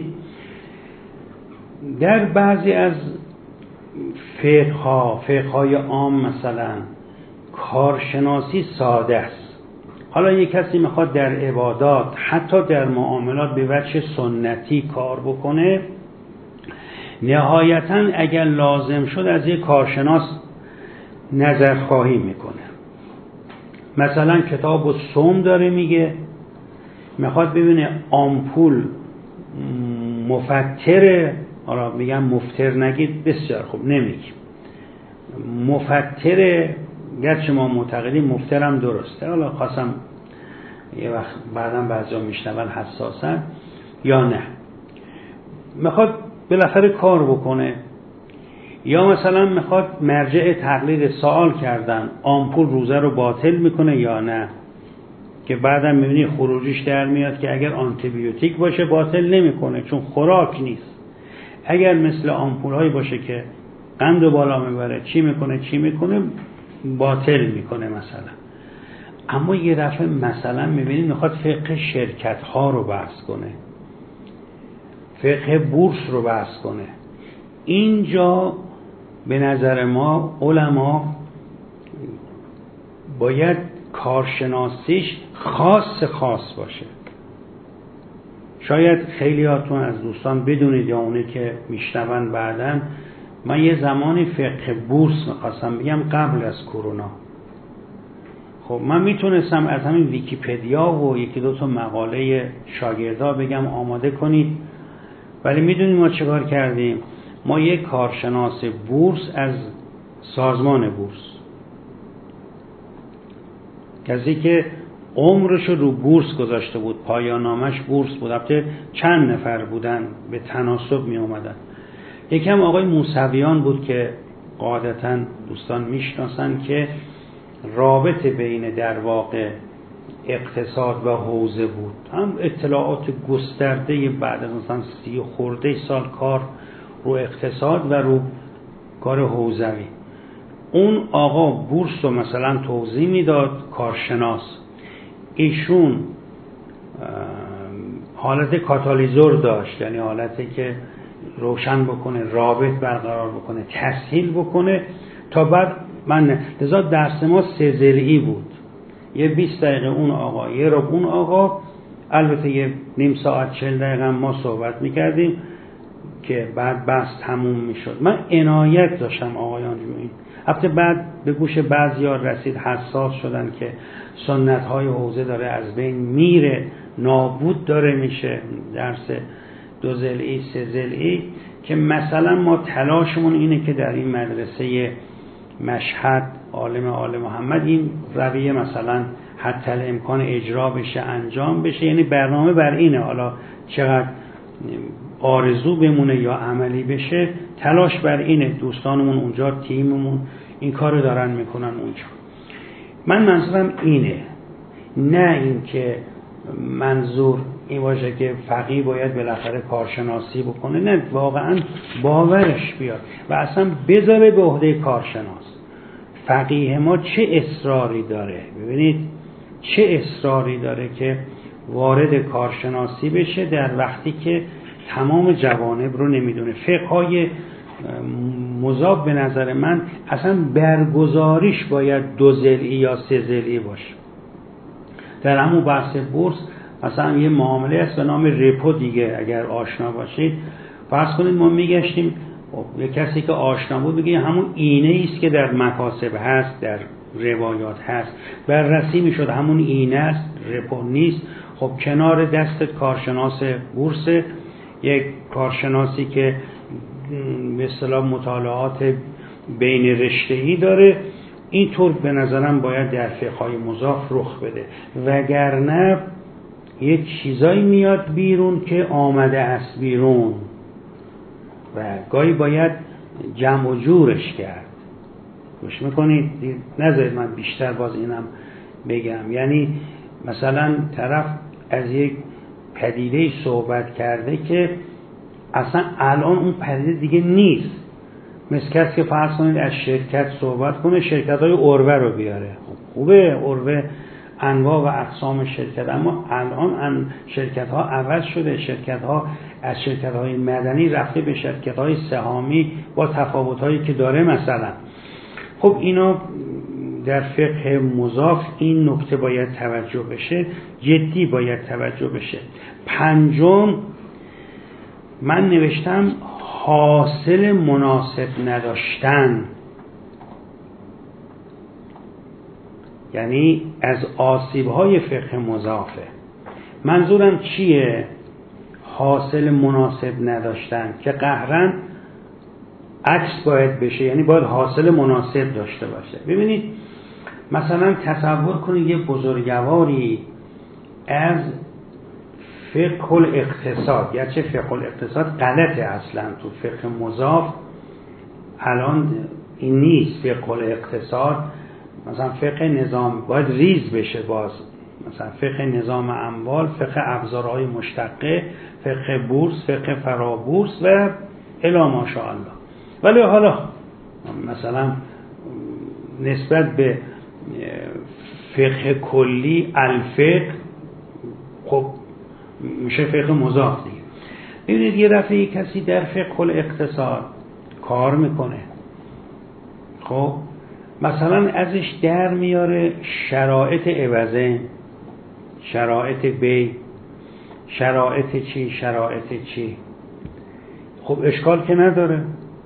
Speaker 2: در بعضی از فقه‌ها، فقه‌های عام مثلا کارشناسی ساده است. حالا یک کسی میخواد در عبادات، حتی در معاملات به وجه سنتی کار بکنه، نهایتاً اگر لازم شد از یک کارشناس نظر خواهی میکنه. مثلا کتاب و صوم داره میگه، میخواد ببینه آمپول مفتره، حالا میگم مفتر نگید، بسیار خوب نمیگیم مفتره، گرچه ما معتقدیم مفترم درسته، حالا خواستم یه وقت بعداً بعضا میشنون حساسن یا نه، میخواد بالاخره کار بکنه. یا مثلا میخواد مرجع تقلید سوال کردن آمپول روزه رو باطل میکنه یا نه، که بعدا میبینی خروجیش در میاد که اگر آنتی بیوتیک باشه باطل نمیکنه چون خوراک نیست، اگر مثل آمپول هایی باشه که قند بالا میبره چی میکنه چی میکنه باطل میکنه مثلا. اما یه دفعه مثلا میبینی میخواد فقه شرکت ها رو بحث کنه، فقه بورس رو بحث کنه. اینجا به نظر ما علما باید کارشناسیش خاص خاص باشه. شاید خیلی هاتون از دوستان بدونید یا اونی که میشنون بعدن، من یه زمانی فقه بورس میخواستم بگم قبل از کرونا. خب من میتونستم از همین ویکیپدیا و یکی دو تا مقاله شاگردا بگم آماده کنید، ولی میدونید ما چه کار کردیم؟ ما یک کارشناس بورس از سازمان بورس، کسی که عمرش رو بورس گذاشته بود، پایان نامش بورس بود، البته چند نفر بودن به تناسب می اومدن. یکم آقای موسویان بود که قاعدتاً دوستان میشناسن که رابطه بین در واقع اقتصاد و حوزه بود، هم اطلاعات گسترده بعد از مثلا سی خورده سال کار رو اقتصاد و رو کار حوزوی. اون آقا بورس رو مثلا توضیح میداد، کارشناس، ایشون حالت کاتالیزور داشت، یعنی حالتی که روشن بکنه، رابط برقرار بکنه، تسهیل بکنه تا بعد من لذا درس ما سه ضلعی بود، یه بیست دقیقه اون آقا، یه رو اون آقا، البته یه نیم ساعت چهل دقیقه ما صحبت میکردیم که بعد بحث تموم میشد. من عنایت داشتم آقایان جویی، هفته بعد به گوش بعضیا رسید، حساس شدن که سنت های حوزه داره از بین میره، نابود داره میشه، درس دو ضلعی سه ضلعی، که مثلا ما تلاشمون اینه که در این مدرسه مشهد عالم آل محمد این رویه مثلا حتی الامکان اجرا بشه، انجام بشه. یعنی برنامه بر اینه، حالا چقدر آرزو بمونه یا عملی بشه، تلاش بر اینه. دوستانمون اونجا، تیممون این کارو دارن میکنن اونجا. من منظورم اینه، نه این که منظور این باشه که فقیه باید بالاخره کارشناسی بکنه، نه، واقعا باورش بیاد و اصلا بذاره به عهده کارشناس. فقیه ما چه اصراری داره، ببینید چه اصراری داره که وارد کارشناسی بشه در وقتی که تمام جوانب رو نمیدونه. فقهای مضاف به نظر من اصلا برگزاریش باید دو ضلعی یا سه ضلعی باشه. در همون بحث بورس مثلا یه معامله است به نام رپو دیگه، اگر آشنا باشید فرض کنید ما میگشتیم، یه کسی که آشنا بود بگه همون اینه است که در مکاسب هست، در روایات هست، بررسی میشد همون اینه است، رپو نیست. خب کنار دست کارشناس بورس، یک کارشناسی که به اصطلاح مطالعات بین رشته‌ای داره، اینطور به نظرم باید در فقهای مضاف رخ بده، وگرنه یک چیزایی میاد بیرون که آمده است بیرون و گاهی باید جمع و جورش کرد. گوش میکنید؟ نذارید من بیشتر باز اینم بگم. یعنی مثلا طرف از یک پدیده صحبت کرده که اصلا الان اون پدیده دیگه نیست، مثل کسی که فرض کنید از شرکت صحبت کنه، شرکت های عروه رو بیاره. خب خوبه، عروه انواع و اقسام شرکت، اما الان شرکت ها عوض شده، شرکت ها از شرکت های مدنی رفته به شرکت های سهامی با تفاوت هایی که داره مثلا. خب اینا در فقه مضاف این نکته باید توجه بشه، جدی باید توجه بشه. پنجم من نوشتم حاصل مناسب نداشتن، یعنی از آسیب‌های فقه مضافه. منظورم چیه؟ حاصل مناسب نداشتن که قهرن عکس باید بشه، یعنی باید حاصل مناسب داشته باشه. ببینید مثلا تصور کنید یه بزرگواری از فقه الاقتصاد، یا چه فقه الاقتصاد غلطه اصلا تو فقه مضاف الان این نیست. فقه الاقتصاد مثلا فقه نظام باید ریز بشه، باز مثلا فقه نظام اموال، فقه ابزارهای مشتقه، فقه بورس، فقه فرابورس و الی ماشاءالله. ولی حالا مثلا نسبت به فقه کلی الفقه، خب میشه فقه مضاف دیگه. ببینید یه دفعه کسی در فقه الاقتصاد کار میکنه، خب مثلا ازش در میاره شرایط عوضه، شرایط بی، شرایط چی، شرایط چی. خب اشکال که نداره،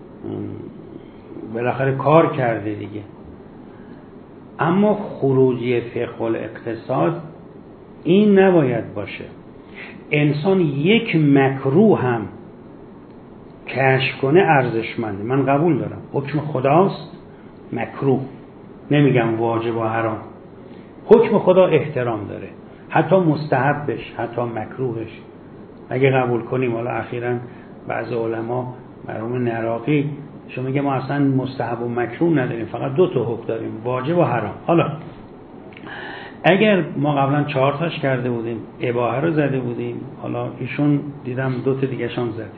Speaker 2: بالاخره کار کرده دیگه. اما خروجی فقه الاقتصاد این نباید باشه. انسان یک مکروه هم کشف کنه ارزشمنده، من قبول دارم، حکم خداست، مکروه نمیگم واجب و حرام، حکم خدا احترام داره، حتی مستحبش، حتی مکروهش اگه قبول کنیم. حالا اخیراً بعض علما مرحوم نراقی شما میگه ما اصلا مستحب و مکروه نداریم، فقط دو تا حکم داریم، واجب و حرام. حالا اگر ما قبلا چهار تاش کرده بودیم، اباحه رو زده بودیم، حالا ایشون دیدم دو تا دیگه شان زده.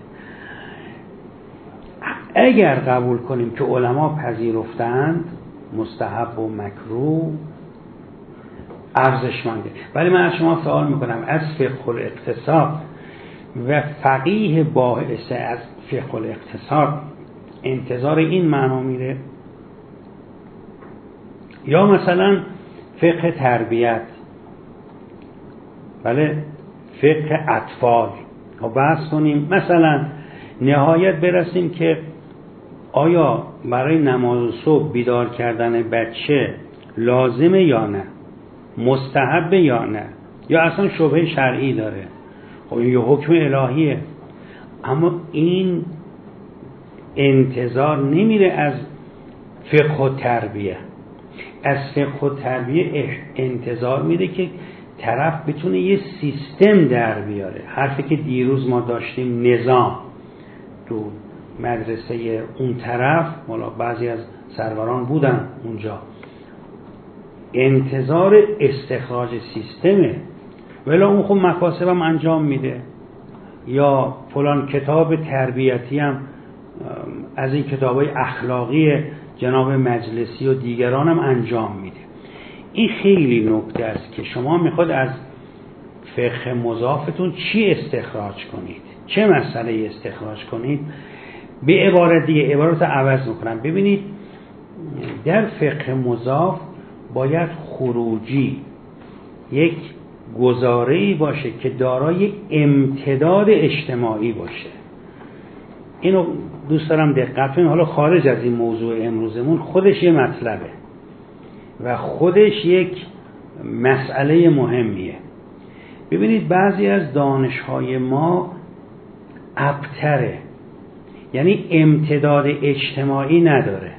Speaker 2: اگر قبول کنیم که علما پذیرفتند مستحب و مکروه، ارزشمنده. ولی من از شما سوال میکنم، از فقه الاقتصاد و فقیه باحث از فقه الاقتصاد انتظار این معنا میره؟ یا مثلا فقه تربیت، بله فقه اطفال ها بحث کنیم، مثلا نهایت برسیم که آیا برای نماز صبح بیدار کردن بچه لازمه یا نه، مستحبه یا نه، یا اصلا شبهه شرعی داره. خب این یه حکم الهیه، اما این انتظار نمیره از فقه و تربیه. از فقه و تربیه انتظار میره که طرف بتونه یه سیستم در بیاره. حرفی که دیروز ما داشتیم نظام تو مدرسه اون طرف، والا بعضی از سروران بودن اونجا، انتظار استخراج سیستمه، ولی اون خب مکاسبم انجام میده. یا فلان کتاب تربیتی هم از این کتابای اخلاقی جناب مجلسی و دیگران هم انجام میده. این خیلی نکته است که شما میخواد از فقه مضافتون چی استخراج کنید، چه مسئله استخراج کنید. به عبارت دیگه، عبارت عوض میکنم، ببینید در فقه مضاف باید خروجی یک گزاره‌ای باشه که دارای امتداد اجتماعی باشه. اینو دوست دارم دقت کنید. حالا خارج از این موضوع امروزمون، خودش یه مطلبه و خودش یک مسئله مهمیه. ببینید بعضی از دانش‌های ما ابتره، یعنی امتداد اجتماعی نداره.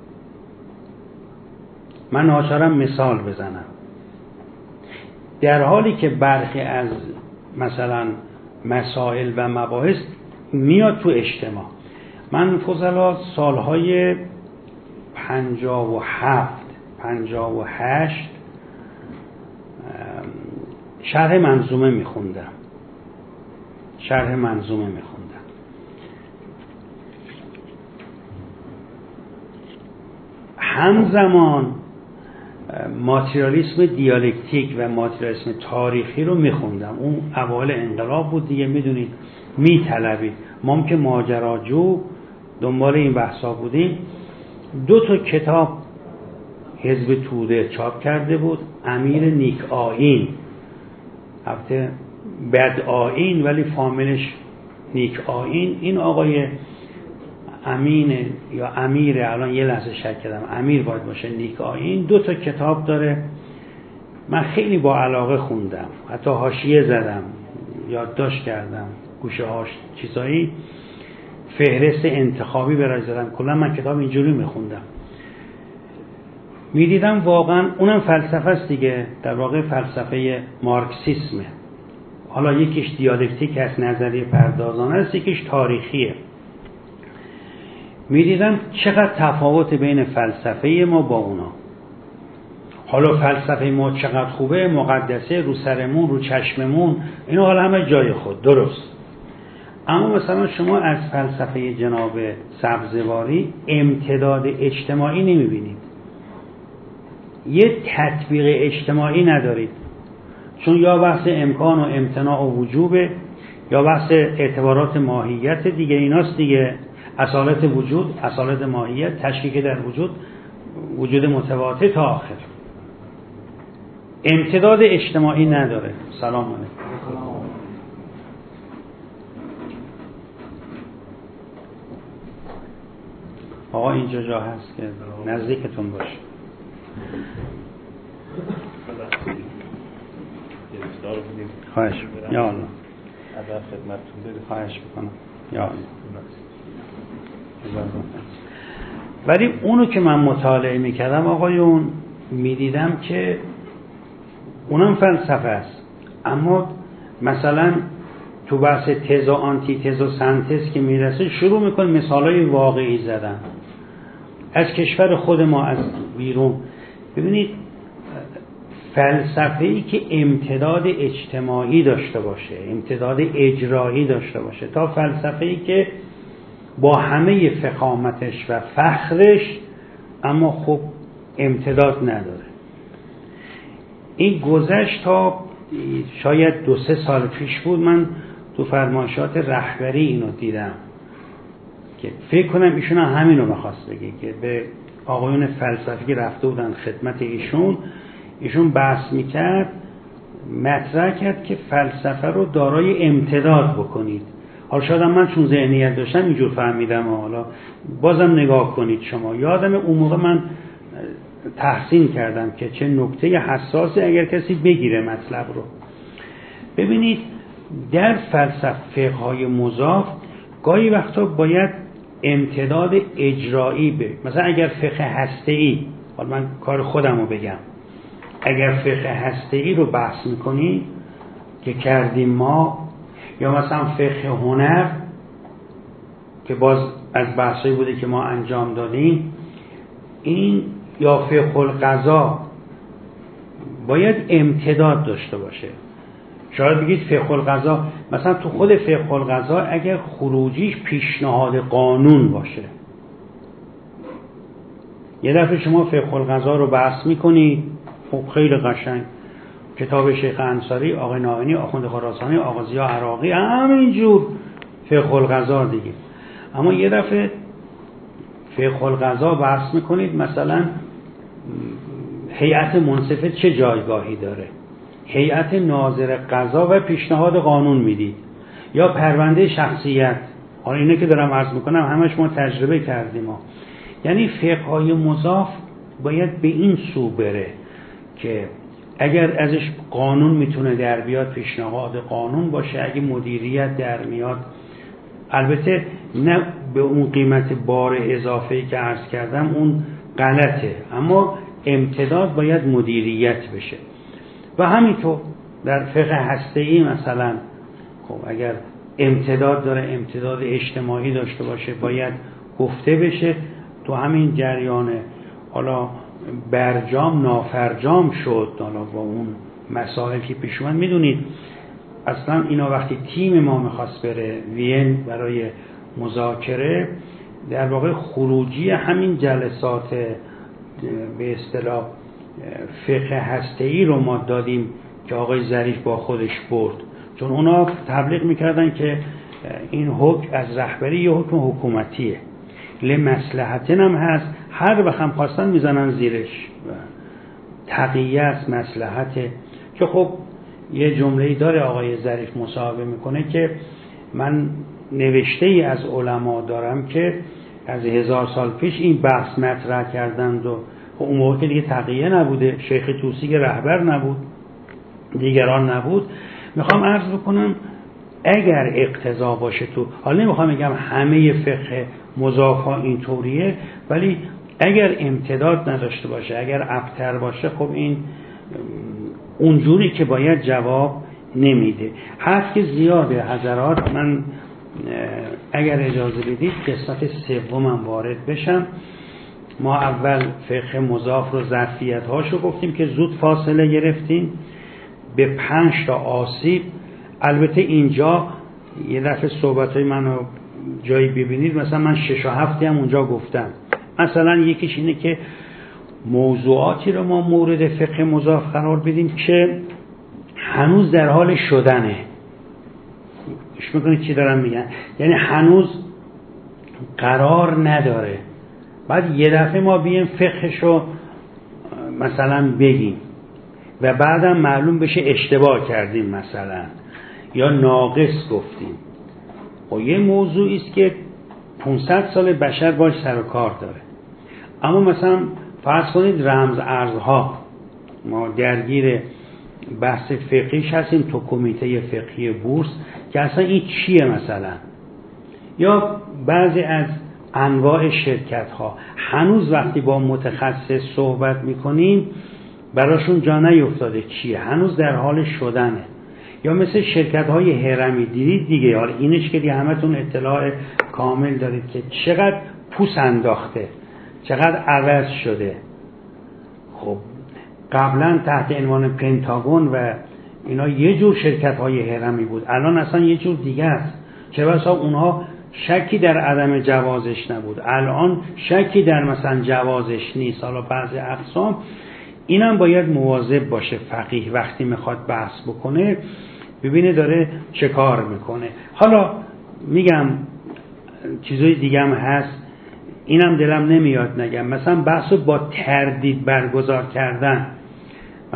Speaker 2: من ناچارم مثال بزنم. در حالی که برخی از مثلا مسائل و مباحث میاد تو اجتماع. من فضلا سالهای پنجاه و هفت پنجاه و هشت شرح منظومه میخوندم شرح منظومه میخوندم همزمان ماتریالیسم دیالکتیک و ماتریالیسم تاریخی رو میخوندم. اون اوایل انقلاب بود دیگه، میدونید میطلبید. ما هم که ماجراجو دنبال این بحثا بودیم. دو تا کتاب حزب توده چاپ کرده بود. امیر نیک آیین، البته بد آیین ولی فامیلش نیک آیین. این آقای امین یا امیره، الان یه لحظه شک کردم، امیر باید باشه، نیک آیین. دو تا کتاب داره. من خیلی با علاقه خوندم، حتی حاشیه زدم، یادداشت کردم، گوشه هاش چیزایی، فهرست انتخابی برای زدم. کلا من کتاب اینجوری میخوندم، میدیدم واقعا اونم فلسفه است دیگه، در واقع فلسفه مارکسیسمه. حالا یکیش دیالکتیک از نظریه پردازانه است، یکیش تاریخیه. میدیدم چقدر تفاوت بین فلسفه ما با اونا. حالا فلسفه ما چقدر خوبه، مقدسه، رو سرمون، رو چشممون، اینا حالا همه جای خود درست. اما مثلا شما از فلسفه جناب سبزواری امتداد اجتماعی نمیبینید، یه تطبیق اجتماعی ندارید. چون یا بحث امکان و امتناع و وجوبه، یا بحث اعتبارات ماهیت دیگه، ایناست دیگه، اصالت وجود، اصالت ماهیت، تشکیک در وجود، وجود متواتر تا آخر. امتداد اجتماعی نداره. سلام علیکم. آقا اینجا جا هست که نزدیکتون باشه. خواهش میکنم. یا الله.
Speaker 1: از خدمتتون برید.
Speaker 2: خواهش میکنم. یا الله. ولی اونو که من مطالعه میکردم آقایون، میدیدم که اونم فلسفه است، اما مثلا تو بحث تز و آنتی تز و سنتز که میرسه شروع میکنه مثالای واقعی زدن از کشور خود ما، از بیرون. ببینید فلسفه‌ای که امتداد اجتماعی داشته باشه، امتداد اجرایی داشته باشه، تا فلسفه‌ای که با همه فخامتش و فخرش اما خب امتداد نداره. این گذشت تا شاید دو سه سال پیش بود، من تو فرمایشات رهبری اینو دیدم که فکر کنم ایشون همینو می‌خواست بگه، که به آقایون فلسفی که رفته بودن خدمت ایشون، ایشون بحث میکرد مطرح کرد که فلسفه رو دارای امتداد بکنید. حالا شاید من چون ذهنیت داشتم اینجور فهمیدم، حالا بازم نگاه کنید شما. یادم اون موقع من تحسین کردم که چه نکته حساسی اگر کسی بگیره مطلب رو. ببینید در فلسفه های مضاف گاهی وقتا باید امتداد اجرایی به، مثلا اگر فقه هسته‌ای، حالا من کار خودم رو بگم، اگر فقه هسته‌ای رو بحث میکنی که کردیم ما، یا مثلا فقه هنر که باز از بحثایی بوده که ما انجام دادیم، این یا فقه القضا باید امتداد داشته باشه. شاید بگید فقه القضا، مثلا تو خود فقه القضا اگر خروجیش پیشنهاد قانون باشه، یه دفعه شما فقه القضا رو بحث میکنید، خب خیلی قشنگ، کتاب شیخ انصاری، آقای نائینی، آخوند خراسانی، آقا ضیا عراقی، همینجور فقه القضا دیگه. اما یه دفعه فقه القضا بحث میکنید، مثلا هیئت منصفه چه جایگاهی داره، هیئت ناظر قضا و پیشنهاد قانون میدید، یا پرونده شخصیت. حالا اینه که دارم عرض میکنم همش ما تجربه کردیم ما. یعنی فقه های مضاف باید به این سو بره که اگر ازش قانون میتونه در بیاد پیشنهاد قانون باشه، اگه مدیریت در میاد، البته نه به اون قیمت بار اضافه‌ای که عرض کردم، اون غلطه، اما امتداد باید مدیریت بشه. و همینطور در فقه هسته‌ای مثلا خب اگر امتداد داره، امتداد اجتماعی داشته باشه، باید گفته بشه. تو همین جریان حالا برجام نافرجام شد، حالا با اون مسائل که پیش اومد، میدونید اصلا اینا وقتی تیم ما میخواست بره وین برای مذاکره، در واقع خروجی همین جلسات به اصطلاح فقه هسته‌ای رو ما دادیم که آقای ظریف با خودش برد، چون اونا تبلیغ میکردن که این حکم از رهبری یه حکم حکومتیه، لمصلحتن هم هست، هر وقت هم خواستن میزنن زیرش، تقیه است، مصلحته. که خب یه جمله‌ای داره آقای ظریف مصاحبه میکنه که من نوشته ای از علما دارم که از هزار سال پیش این بحث مطرح کردند و اون موقع که دیگه تقیه نبوده، شیخ طوسی که رهبر نبود، دیگران نبود. میخوام عرض بکنم اگر اقتضا باشه تو، حالا نمیخوام بگم همه فقه مضاف ها اینطوریه، ولی اگر امتداد نداشته باشه، اگر ابتر باشه، خب این اونجوری که باید جواب نمیده. حرف که زیاده حضرات، من اگر اجازه بدید قسمت سومم وارد بشم. ما اول فقه مضاف رو ظرفیت هاشو گفتیم که زود فاصله گرفتیم به پنج تا آسیب. البته اینجا یه دفعه صحبت‌های منو جایی ببینید، مثلا من شش و هفتی هم اونجا گفتم. مثلا یکیش اینه که موضوعاتی رو ما مورد فقه مضاف قرار بدیم که هنوز در حال شدنه. اش میکنید چی دارم میگن؟ یعنی هنوز قرار نداره، بعد یه دفعه ما بیم فقهشو مثلا بگیم و بعدم معلوم بشه اشتباه کردیم مثلا یا ناقص گفتیم. و یه موضوعی است که پانصد سال بشر باش سر و کار داره. اما مثلا فرض کنید رمز ارزها، ما درگیر بحث فقهیش هستیم تو کمیته فقهی بورس که اصلا این چیه مثلا، یا بعضی از انواع شرکت ها هنوز وقتی با متخصص صحبت میکنیم براشون جا نیفتاده چیه، هنوز در حال شدنه. یا مثل شرکت های هرمی دیدید دیگه، حالا اینش که دیگه همتون اطلاع کامل دارید که چقدر پوس انداخته، چقدر عوض شده. خب قبلا تحت عنوان پنتاگون و اینا یه جور شرکت های هرمی بود، الان اصلا یه جور دیگه است. چه بسا اونها شکی در عدم جوازش نبود، الان شکی در مثلا جوازش نیست. حالا بعضی اقسام اینم باید مواظب باشه فقیه وقتی میخواد بحث بکنه، ببینه داره چه کار میکنه. حالا میگم چیزای دیگه هم هست، اینم دلم نمیاد نگم، مثلا بحثو با تردید برگزار کردن.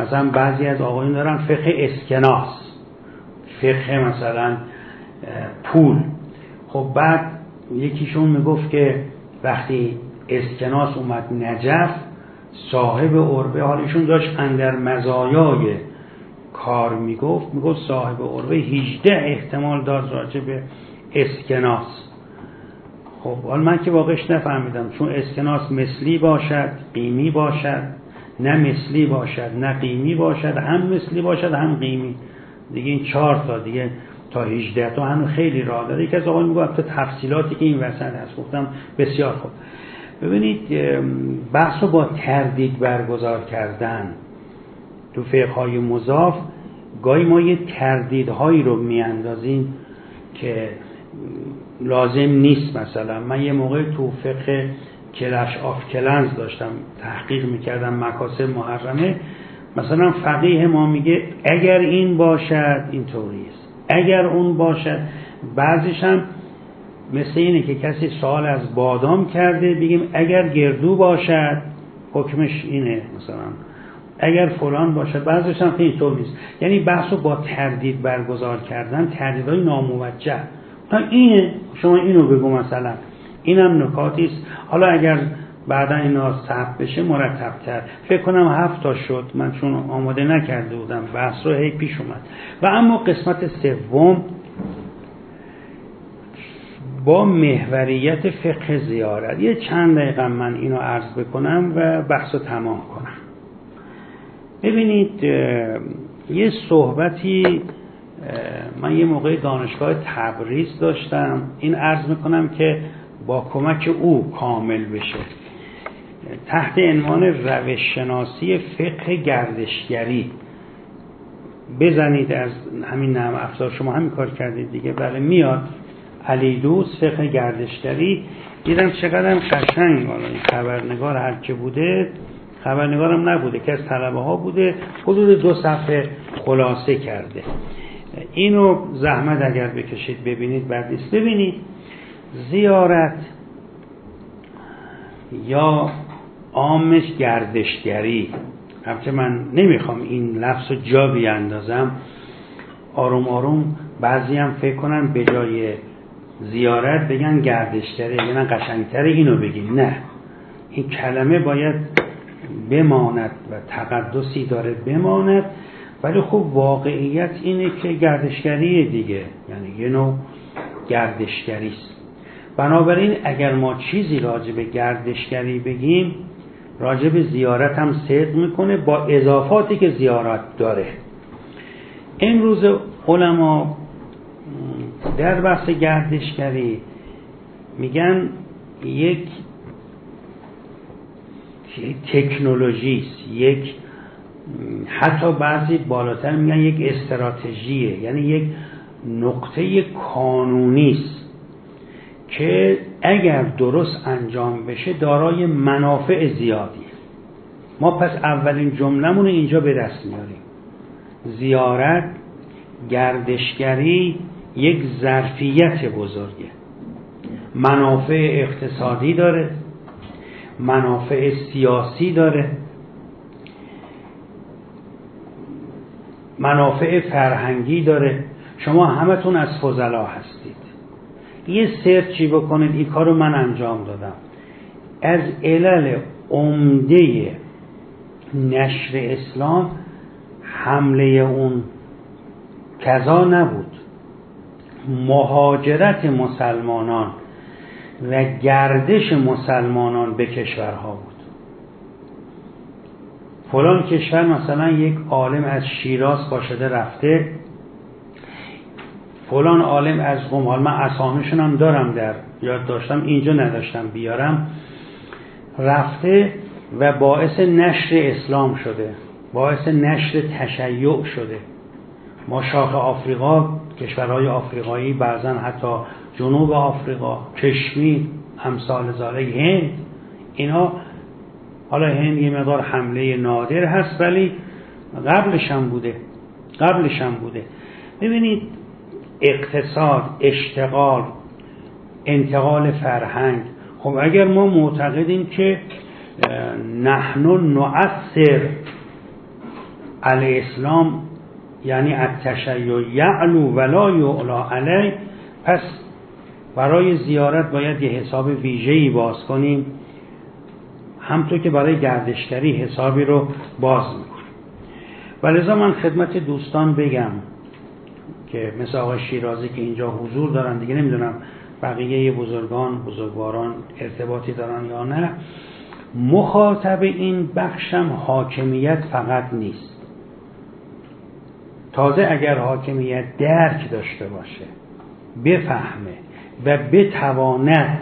Speaker 2: مثلا بعضی از آقایون دارن فقه اسکناس، فقه مثلا پول. خب بعد یکیشون میگفت که وقتی اسکناس اومد نجف، صاحب عربه، حالیشون داشت اندر مزایای کار میگفت، میگفت صاحب عربه هجده احتمال داد راجع به اسکناس. خب حالا من که واقعش نفهمیدم، چون اسکناس مثلی باشد قیمی باشد، نه مثلی باشد نه قیمی باشد، هم مثلی باشد هم قیمی، دیگه این چهار تا دیگه تا هجده تا هنوز خیلی راه داره. یکی از آقایون میگفت تا تفصیلاتی که این وسط هست. گفتم بسیار خوب. ببینید بحث رو با تردید برگزار کردن تو فقه‌های مضاف، گاهی ما یه تردیدهایی رو میاندازیم که لازم نیست. مثلا من یه موقع تو فقه کلش آف کلنز داشتم تحقیق میکردم مکاسب محرمه، مثلا فقیه ما میگه اگر این باشد این طوریست، اگر اون باشد. بعضیش هم مثل اینه که کسی سوال از بادام کرده، بگیم اگر گردو باشد حکمش اینه، مثلا اگر فلان باشد. بعضیش هم اینطور نیست. یعنی بحثو با تردید برگزار کردن، تردیدهای ناموجه. تا اینه شما اینو بگو، مثلا اینم نکاتی است. حالا اگر بعدا اینا ثبت بشه مرتب‌تر، فکر کنم هفت تا شد، من چون آماده نکرده بودم بحث رو، هی پیش اومد. و اما قسمت سوم با محوریت فقه زیارت، یه چند دقیقه من اینو عرض بکنم و بحث رو تمام کنم. ببینید یه صحبتی من یه موقع دانشگاه تبریز داشتم، این عرض میکنم که با کمک او کامل بشه، تحت عنوان روش شناسی فقه گردشگری. بزنید از همین نرم افزار، شما همین کار کردید دیگه، بله میاد علی دوست فقه گردشگری. دیدم چقدر قشنگ، حالا این خبرنگار هر که بوده، خبرنگارم نبوده که از طلبه ها بوده، حدود دو صفحه خلاصه کرده. اینو زحمت اگر بکشید ببینید بعد نیست. ببینید زیارت یا عامش گردشگری، البته من نمیخوام این لفظ رو جا بیاندازم، آروم آروم بعضی هم فکر کنن به جای زیارت بگن گردشگری، یعنی قشنگتره اینو بگیم. نه، این کلمه باید بماند و تقدسی داره بماند، ولی خب واقعیت اینه که گردشگری دیگه، یعنی یه نوع گردشگری است. بنابراین اگر ما چیزی راجع به گردشگری بگیم، راجع به زیارت هم صدق میکنه با اضافاتی که زیارت داره. امروز علما در بحث گردشگری میگن یک تکنولوژی است، یک حتی بعضی بالاتر میگن یک استراتژیه، یعنی یک نقطه کانونی است که اگر درست انجام بشه دارای منافع زیادی. ما پس اولین جمله‌مون اینجا به دست میاریم. زیارت، گردشگری یک ظرفیت بزرگه، منافع اقتصادی داره، منافع سیاسی داره، منافع فرهنگی داره. شما همتون از فضلا هستید، یه سرچی بکنید این کارو من انجام دادم. از علل عمده نشر اسلام حمله اون کذا نبود، مهاجرت مسلمانان و گردش مسلمانان به کشورها بود. فلان کشور مثلا یک عالم از شیراز باشده رفته، فلان عالم از قم، حال من اسامیشون هم دارم در یاد داشتم، اینجا نداشتم بیارم، رفته و باعث نشر اسلام شده، باعث نشر تشیع شده. ما شاخ آفریقا، کشورهای آفریقایی، بعضا حتی جنوب آفریقا، کشمیر، امثال ذالک، هند، اینا، حالا هند یه مقدار حمله نادر هست ولی قبلش هم بوده، قبلش هم بوده. ببینید اقتصاد، اشتغال، انتقال فرهنگ. خب اگر ما معتقدیم که نحن نؤثر الاسلام یعنی التشیع یعلو ولا یعلا علی، پس برای زیارت باید یه حساب ویژه‌ای باز کنیم، همطور که برای گردشگری حسابی رو باز میکنیم. ولذا من خدمت دوستان بگم که مثل آقای شیرازی که اینجا حضور دارن، دیگه نمیدونم بقیه بزرگان بزرگواران ارتباطی دارن یا نه، مخاطب این بخشم حاکمیت فقط نیست. تازه اگر حاکمیت درک داشته باشه، بفهمه و بتواند،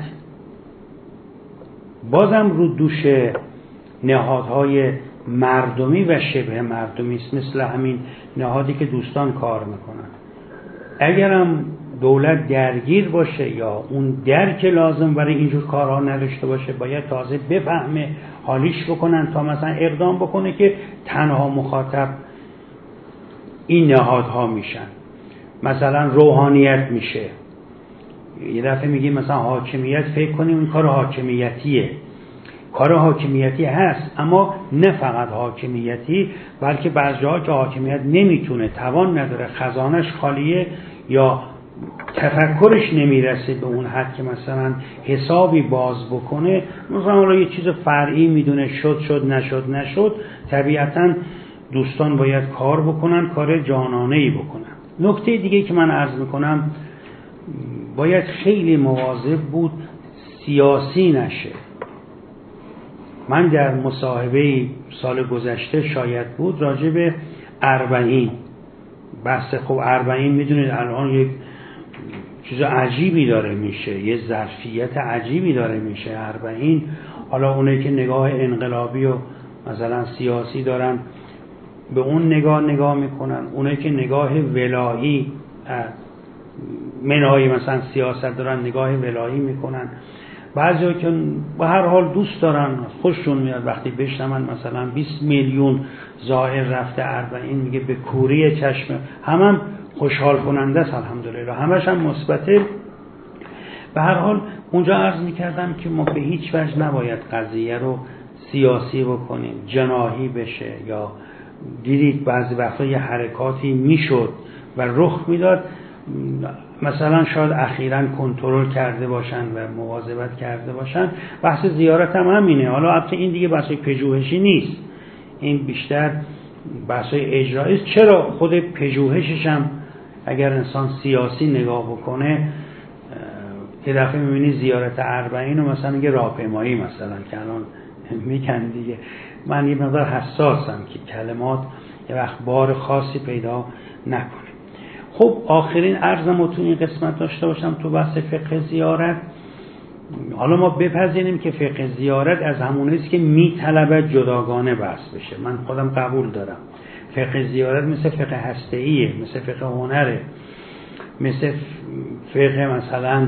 Speaker 2: بازم رو دوش نهادهای مردمی و شبه مردمی است، مثل همین نهادی که دوستان کار میکنن. اگرم دولت درگیر باشه یا اون درک لازم برای اینجور کارها نداشته باشه، باید تازه بفهمه، حالیش بکنن تا مثلا اقدام بکنه که تنها مخاطب این نهادها میشن. مثلا روحانیت میشه، یه دفعه میگیم مثلا حاکمیت، فکر کنیم این کار حاکمیتیه. کار حاکمیتی هست، اما نه فقط حاکمیتی، بلکه بعضی جاها که حاکمیت نمیتونه، توان نداره، خزانش خالیه یا تفکرش نمیرسه به اون حد که مثلا حسابی باز بکنه، مثلا حالا یه چیز فرعی میدونه، شد شد نشد نشد، طبیعتا دوستان باید کار بکنن، کار جانانه‌ای بکنن. نکته دیگه که من عرض میکنم، باید خیلی مواظب بود سیاسی نشه. من در مصاحبه سال گذشته شاید بود راجع به اربعین بحث، خب اربعین میدونید الان یک چیز عجیبی داره میشه، یه ظرفیت عجیبی داره میشه اربعین. حالا اونایی که نگاه انقلابی و مثلا سیاسی دارن به اون نگاه نگاه میکنن، اونایی که نگاه ولایی منهای مثلا سیاست دارن نگاه ولایی میکنن. بعضی که به هر حال دوست دارن، خوششون میاد وقتی بشنون مثلا بیست میلیون زائر رفته اربعین، میگه به کوری چشم، همم هم خوشحال کننده است الحمدلله، همش هم مثبته. به هر حال اونجا عرض میکردم که ما به هیچ وجه نباید قضیه رو سیاسی بکنیم، جناحی بشه. یا دیدید بعضی وقتا یه حرکاتی میشد و رخ میداد، مثلا شاید اخیراً کنترل کرده باشن و مواظبت کرده باشن. بحث زیارت هم همینه. حالا البته این دیگه بحث پژوهشی نیست، این بیشتر بحث اجرایی است. چرا خود پژوهشش هم اگر انسان سیاسی نگاه بکنه، یه دفعه می‌بینی زیارت اربعین و مثلا میگه راهپیمایی مثلا که الان میگن دیگه. من یه مقدار حساسم که کلمات یه وقت بار خاصی پیدا نکنه. خب آخرین عرضم تو این قسمت داشته باشم تو بحث فقه زیارت. حالا ما بپذیریم که فقه زیارت از همونیست که میطلبد جداگانه بحث بشه. من خودم قبول دارم فقه زیارت مثل فقه هسته‌ایه، مثل فقه هنره، مثل فقه مثلا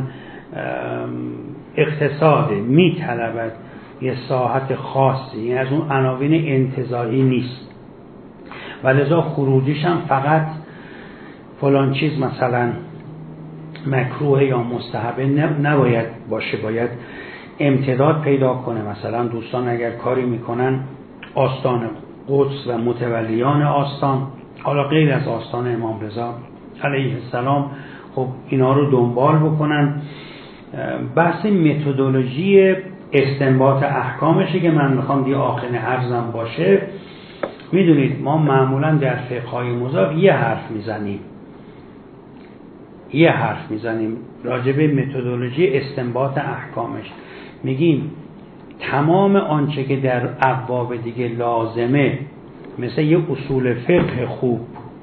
Speaker 2: اقتصاده، میطلبد یه ساحت خاصی، این از اون عناوین انتزاعی نیست. ولذا خروجیش هم فقط فلان چیز مثلا مکروه یا مستحبه نباید باشه، باید امتداد پیدا کنه. مثلا دوستان اگر کاری میکنن آستان قدس و متولیان آستان، حالا غیر از آستان امام رضا علیه السلام، خب اینا رو دنبال بکنن. بحث متدولوژی استنباط احکامشه که من میخوام دیگه آخرین عرضم باشه. میدونید ما معمولا در فقهای مذهب یه حرف میزنیم یه حرف میزنیم راجع به متدولوژی استنباط احکامش، میگیم تمام آنچه که در ابواب دیگه لازمه، مثل یه اصول فقه خوب،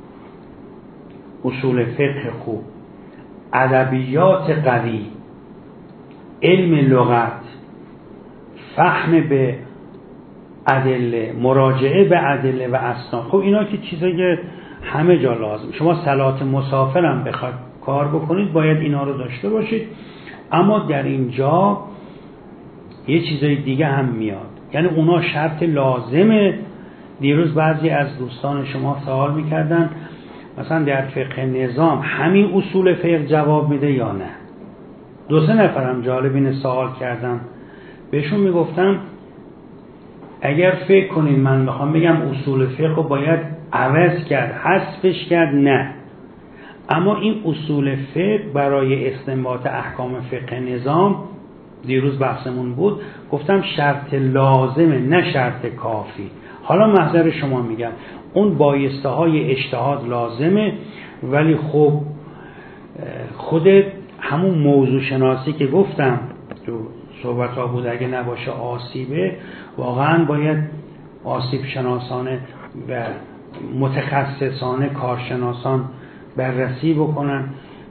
Speaker 2: اصول فقه خوب، ادبیات قوی، علم لغت، فهم به ادله، مراجعه به ادله و اسناد، خب اینا که چیزای همه جا لازم. شما صلات مسافر هم بخواد کار بکنید باید اینا رو داشته باشید. اما در اینجا یه چیزای دیگه هم میاد، یعنی اونا شرط لازمه. دیروز بعضی از دوستان شما سوال میکردن مثلا در فقه نظام همین اصول فقه جواب میده یا نه. دو سه نفرم جالب اینه سوال کردم، بهشون میگفتم اگر فکر کنید من بخوام بگم اصول فقه باید عوض کرد، حذفش کرد، نه. اما این اصول فقه برای استنباط احکام فقه نظام، دیروز بحثمون بود، گفتم شرط لازمه نه شرط کافی. حالا محضر شما میگم اون بایسته های اجتهاد لازمه، ولی خب خود همون موضوع شناسی که گفتم تو صحبت ها بود، اگه نباشه آسیبه، واقعا باید آسیب شناسانه و متخصصانه کارشناسان بررسی بکنن،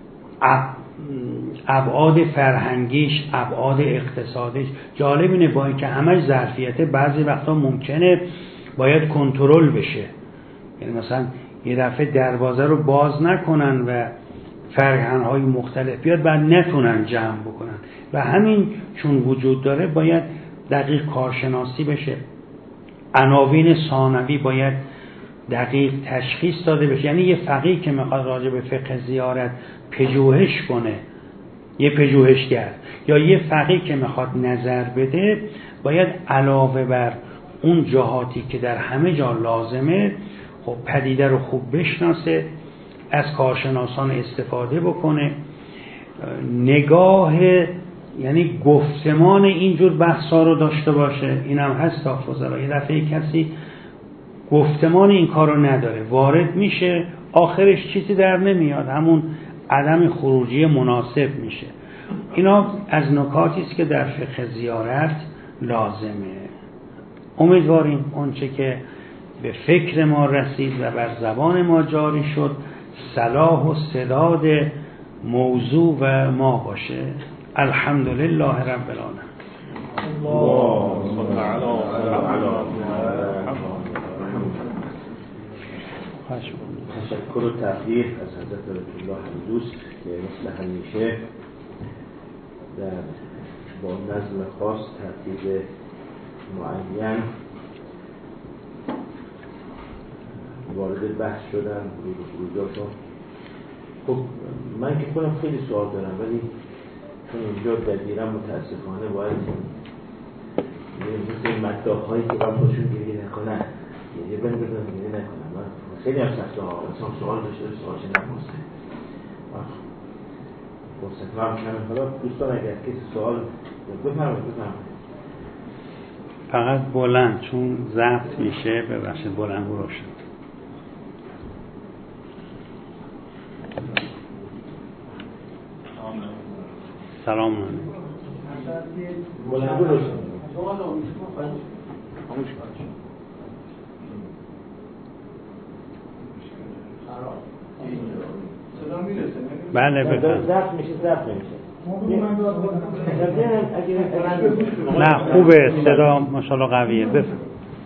Speaker 2: ابعاد فرهنگیش، ابعاد اقتصادیش. جالب اینه با اینکه همش ظرفیته، بعضی وقتا ممکنه باید کنترل بشه، یعنی مثلا یه دفعه دروازه رو باز نکنن و فرهنگ‌های مختلف بیاد بعد نتونن جمع بکنن، و همین چون وجود داره باید دقیق کارشناسی بشه. عناوین ثانوی باید دقیق تشخیص داده بشه. یعنی یه فقیه که میخواد راجع به فقه زیارت پژوهش کنه، یه پژوهشگر، یا یه فقیه که میخواد نظر بده، باید علاوه بر اون جهاتی که در همه جا لازمه، خب پدیده رو خوب بشناسه، از کارشناسان استفاده بکنه، نگاه یعنی گفتمان اینجور بحثا رو داشته باشه. اینم هست تا فضلا یه دفعه کسی گفتمان این کار رو نداره، وارد میشه، آخرش چیزی در نمیاد، همون عدم خروجی مناسب میشه. اینا از نکاتی است که در فقه زیارت لازمه. امیدواریم اونچه که به فکر ما رسید و بر زبان ما جاری شد صلاح و سداد موضوع و ما باشه. الحمدلله رب العالمین.
Speaker 1: اللهم صل علی تشکر و تقدیر از حضرت رسول الله دوست که مثل همیشه در با نظم خاص ترتیب معین وارد بحث شدن روزاشون. خب من که خودم خیلی سوال دارم، ولی چون اینجا دلیرم متاسفانه باید این مداح هایی که باید باشون گریه نکنن یه بین بدون گریه نکنن. من خیلی هم سخته ها انسان سوال داشته سوالش نپرسه، فرصت هم کمه. حالا دوستان اگر کسی سوال بفرمایید بفرمایید.
Speaker 2: فقط بلند چون ضبط میشه ببخشید بلند و روشن. سلام علیکم.
Speaker 1: بلند و روشن.
Speaker 2: بله بفرمایید.
Speaker 1: ضبط میشه ضبط نمیشه.
Speaker 2: نه خوبه، صدا ماشاءالله قویه. بفرمایید.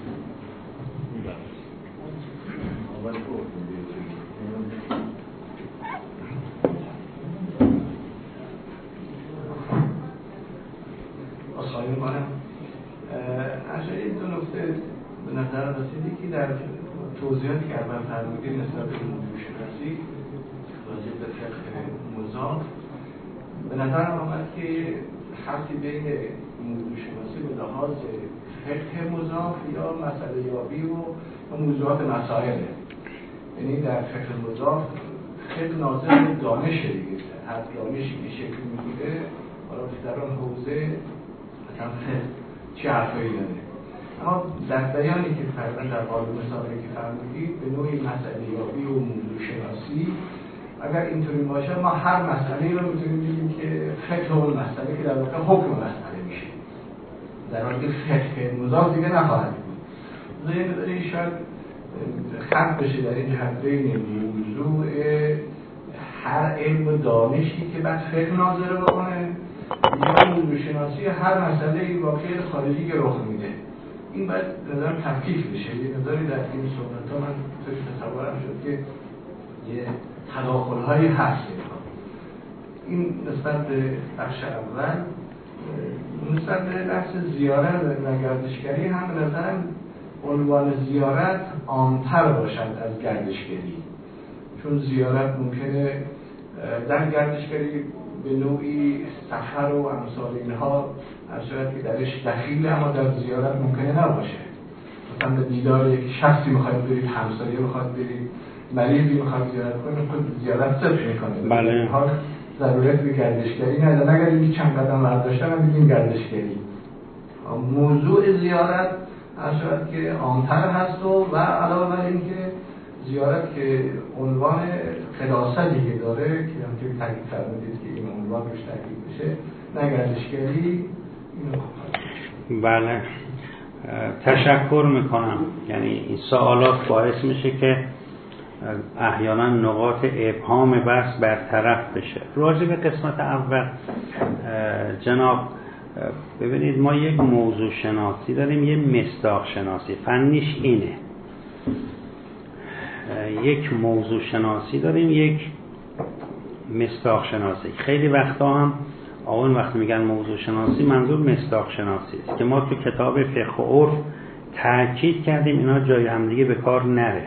Speaker 3: به نظر رسیدی که در توضیحاتی که اول فرمودید نسبت به موضوع شناسی راجع به فقه مضاف، به نظر آمد که خطی بین موضوع شناسی به لحاظ فقه مضاف یا مسئله یابی و موضوعات مسائله. یعنی در فقه مضاف فقه ناظر دانش دیگه، هر دانشی که شکل میگیره حالا در اون حوزه مثلا چه حرفایی داره. اما در بیانی که فرضاً در قالب مثالی که فرمودید به نوعی مسئله یابی و موضوع شناسی، اگر اینطوری باشه ما هر مسئله رو میتونیم بگیم که فقه اون مسئله که در واقع حکم مسئله میشه، در حالی که فقه مضاف دیگه نخواهد بود. یه مقداری شاید خط بشه در این جهت بین موضوع هر علم و دانشی که بعد فقه ناظره بکنه یا موضوع شناسی هر مسئله واقعی خارجی که رخ میده. این باید نظرم تفکیک بشه. یه نظری در این صحبت ها من فکر تصورم شد که یه تداخل هایی هست. این نسبت به بخش اول. نسبت به بحث زیارت و گردشگری هم به نظرم عنوان زیارت عام‌تر باشد از گردشگری، چون زیارت ممکنه در گردشگری به نوعی سفر و امثال اینها از صورت که درش دخیل، اما در زیارت ممکنه نباشه. مثلا به دیدار یک شخصی میخواید برید، همسایه میخواد برید، مریضی میخواد زیارت کنید، خود زیارت صرف میکنه.
Speaker 2: بله.
Speaker 3: حال ضرورت به گردشگری نداره، اگر این چند قدم برداشتن هم بگیم گردشگری. موضوع زیارت اشاره که عام‌تر هست و و علاوه بر این که زیارت که عنوان خلاصتی که داره که همونطوری تاکید فرمودید که این عنوان روش تاکید بشه، نه گردشگری. اینو
Speaker 2: بله، تشکر میکنم. یعنی این سوالات باعث میشه که احیانا نقاط ابهام بحث برطرف بشه. راجع به قسمت اول جناب، ببینید ما یک موضوع شناسی داریم، یک مصداق شناسی. فنیش اینه، یک موضوع شناسی داریم، یک مصداق شناسی. خیلی وقتا هم آقایون وقتی میگن موضوع شناسی منظور مصداق شناسی است که ما تو کتاب فقه و عرف تاکید کردیم اینا جای همدیگه به کار نره.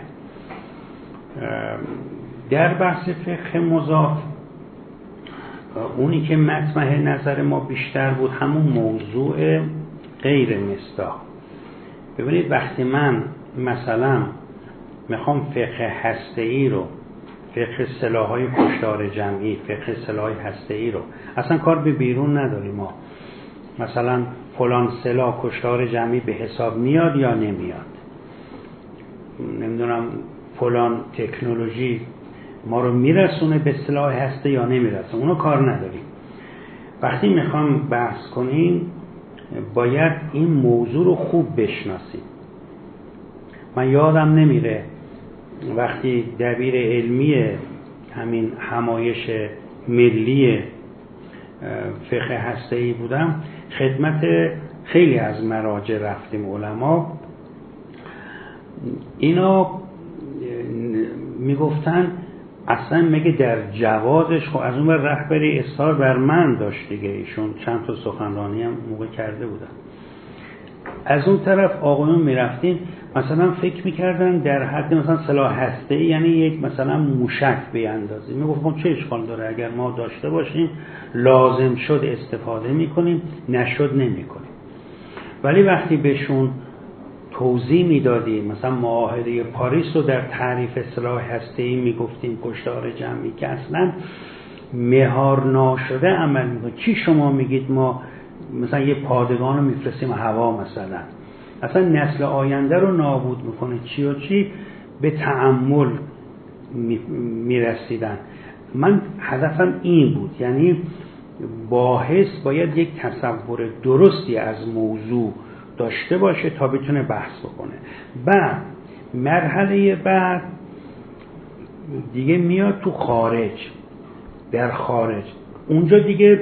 Speaker 2: در بحث فقه مضاف اونی که مطمع نظر ما بیشتر بود همون موضوع غیر مصداق. ببینید وقتی من مثلا میخوام فقه هسته‌ای رو، فقه سلاح‌های کشتار جمعی، فقه سلاح‌های هسته‌ای رو، اصلا کار به بیرون نداریم ما، مثلا فلان سلاح کشتار جمعی به حساب میاد یا نمیاد، نمیدونم فلان تکنولوژی ما رو میرسونه به سلاح هسته یا نمیرسونه، اونو کار نداریم. وقتی میخوام بحث کنیم باید این موضوع رو خوب بشناسیم. من یادم نمیره وقتی دبیر علمی همین همایش ملی فقه هسته‌ای بودم، خدمت خیلی از مراجع رفتیم، علما اینا میگفتن اصلا مگه در جوازش، خب از اون رهبری اصرار بر من داشت دیگه، ایشون چند تا سخنرانی هم موقع کرده بودن. از اون طرف آقایون میرفتین مثلا فکر میکردن در حد مثلا سلاح هسته‌ای یعنی یک مثلا موشک بیاندازیم، میگفتم چه اشکال داره اگر ما داشته باشیم لازم شد استفاده میکنیم، نشد نمیکنیم. ولی وقتی بهشون توضیح میدادیم مثلا معاهده پاریس رو در تعریف سلاح هسته‌ای میگفتیم کشتار جمعی که اصلا مهار ناشده عمل میکنه. چی شما میگید ما مثلا یه پادگان رو میفرستیم هوا، مثلا اصلا نسل آینده رو نابود میکنه، چی و چی به تأمل میرسیدن. من هدفم این بود، یعنی باحث باید یک تصور درستی از موضوع داشته باشه تا بتونه بحث بکنه. بعد مرحله بعد دیگه میاد تو خارج، در خارج اونجا دیگه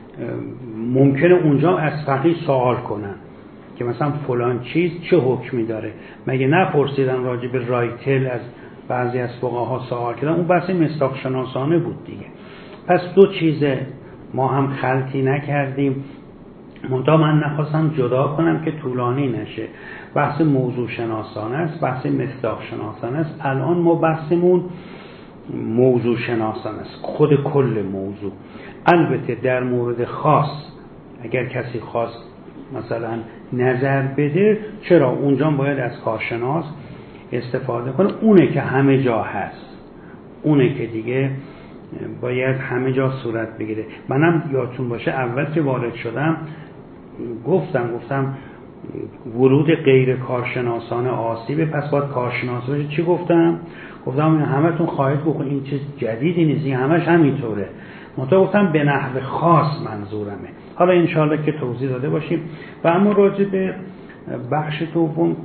Speaker 2: ممکنه اونجا از فقیه سوال کنن که مثلا فلان چیز چه حکمی داره، مگه نپرسیدن راجع به رایتل از بعضی از فقها سوال کردن، اون بحث مصداق شناسانه بود دیگه. پس دو چیزه ما هم خلطی نکردیم، منتها من نخواستم جدا کنم که طولانی نشه. بحث موضوع شناسانه است، بحث مصداق شناسانه است. الان ما بحثمون موضوع شناسانه است، خود کل موضوع. البته در مورد خاص اگر کسی خواست مثلا نظر بده، چرا اونجا باید از کارشناس استفاده کنه، اونه که همه جا هست، اونه که دیگه باید همه جا صورت بگیره. منم یادتون باشه اول که وارد شدم گفتم گفتم ورود غیر کارشناسان آسیبه، پس باید کارشناس باشه. چی گفتم؟ گفتم همتون خواهید بخون این چیز جدیدی نیست، این همش همینطوره. منتها گفتم به نحو خاص منظورمه. حالا انشاءالله که توضیح داده باشیم. و اما راجع به بخش دوم،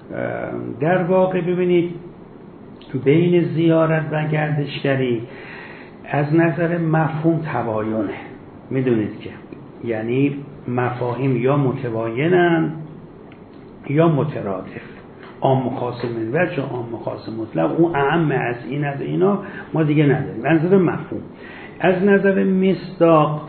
Speaker 2: در واقع ببینید بین زیارت و گردشگری از نظر مفهوم تباینه. میدونید که یعنی مفاهیم یا متباینن یا مترادف. عام خاص منوج و عام خاص مطلق، اون اعم از این از اینا ما دیگه نداریم. از نظر مفهوم، از نظر مصداق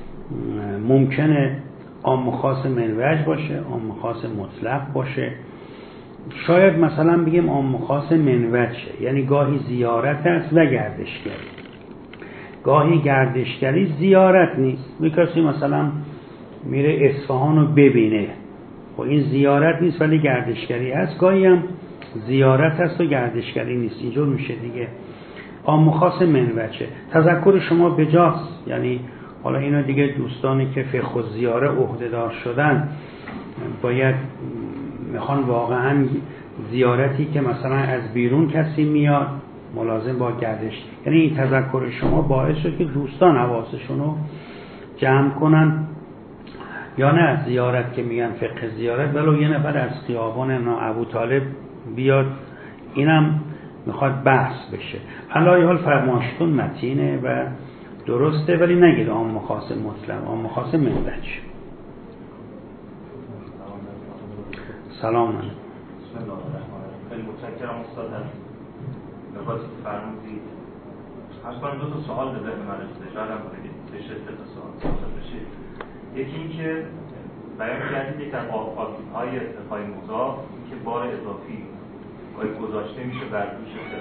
Speaker 2: ممکنه عام خاص منوج باشه، عام خاص مطلق باشه. شاید مثلا بگیم عام خاص منوج، یعنی گاهی زیارت است و گردشگری، گاهی گردشگری زیارت نیست. می کسی مثلا میره اصفهان رو ببینه، خب این زیارت نیست ولی گردشگری هست، گاهی هم زیارت هست و گردشگری نیست، اینجور میشه دیگه. عام و خاص منوچه تذکر شما بجاست، یعنی حالا اینا دیگه دوستانی که فقه و زیاره عهده‌دار شدن باید میخوان واقعا زیارتی که مثلا از بیرون کسی میاد ملازم با گردش، یعنی این تذکر شما باعث شد که دوستان حواسشون رو جمع کنن، یا نه زیارت که میگن فقه زیارت ولو یه نفر از خیابان ابو طالب بیاد، اینم میخواد بحث بشه. علای حال فرمایشتون متینه و درسته، ولی نگید عام مخاص مطلق، عام مخاص منوچ. سلام علیکم.
Speaker 4: بسم الله الرحمن الرحیم. خیلی متشکرم استاد از نکاتی که فرمودید. عرض کنم دو تا سوال به ذهن من رسیده، شاید هم بگید بشه سه تا سوال سوال بشه. یکی این که بیان کردید یک از آسیب‌های ارتفاع مضاف که بار اضافی باید گذاشته میشه بر دوش فقه.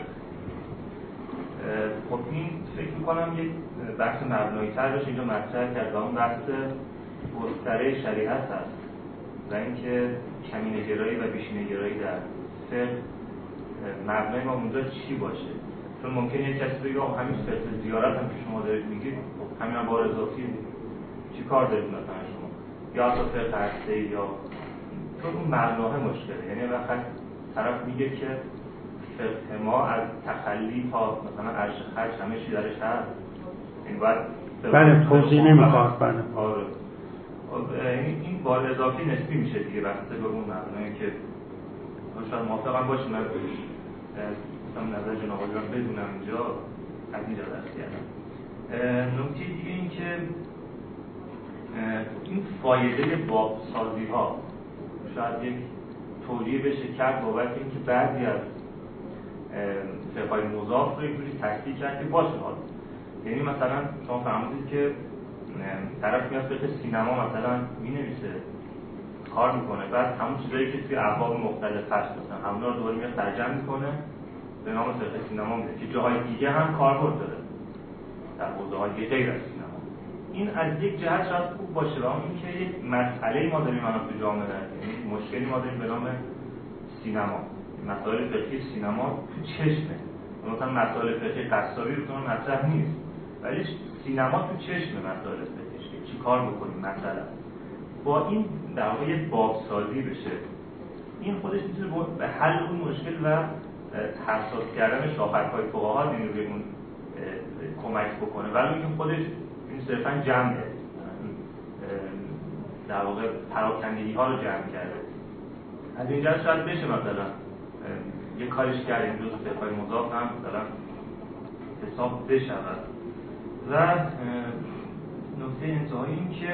Speaker 4: خب این فکر میکنم یک بحث مبنایی تر باشه اینجا مطرح کرد و اون بحث گستره شریعت هست و اینکه کمینه گرایی و بیشینه گرایی در فقه مبنای ما اونجا چی باشه. چون ممکنه یک کسی بگه همین فقه زیارت هم که شما دارید میگید همین هم بار اضافی چی کار دارید مثلا شما، یا اصلا فقه هسته یا چون اون مبناه مشکله. یعنی وقت طرف میگه که فقه ما از تخلی تا مثلا عرش خرج همه چی درش هست، این باید
Speaker 2: بله توضیح نمیخواد. بله
Speaker 4: آره این بار اضافی نسبی میشه دیگه بحثه به اون معنی که شاید موافقم باشیم. من مثلا نظر جناب آقای رو بدونم اینجا از اینجا دست کردم. نکته دیگه این که این فایده بابسازی ها شاید یک توجیه بشه کرد بابت اینکه بعضی از فقهای مضاف رو یک جوری تصدیق کرد که باشه حالا، یعنی مثلا شما فهمیدید که طرف میاد فقه سینما مثلا مینویسه کار میکنه، بعد همون چیزایی که توی ابواب مختلف هست مثلا همونا رو دوباره میاد ترجمه میکنه به نام فقه سینما میده که جاهای دیگه هم کاربرد داره در حوزه‌های غیر از سینما. این از یک جهت شاید خوب باشه، و اون اینکه یک مسئله ما داریم الان تو جامعه، یعنی مشکلی ما داریم به نام سینما، مسائل فقهی سینما تو چشمه، مثلا مسائل فقهی قصابی رو اون مطرح نیست، ولی سینما تو چشم مسائل فقهی که چی کار بکنیم مثلا با این در واقع یه بابسازی بشه. این خودش میتونه به حل اون مشکل و حساس کردن شاخص‌های فقها این روی اون کمک بکنه، ولی اینکه خودش این صرفا جمعه در واقع پراکندگی ها رو جمع کرده. از اینجا شاید بشه مثلا یه کارش کردیم جزو فقهای مضاف هم مثلا حساب بشود. و نکته انتهایی این که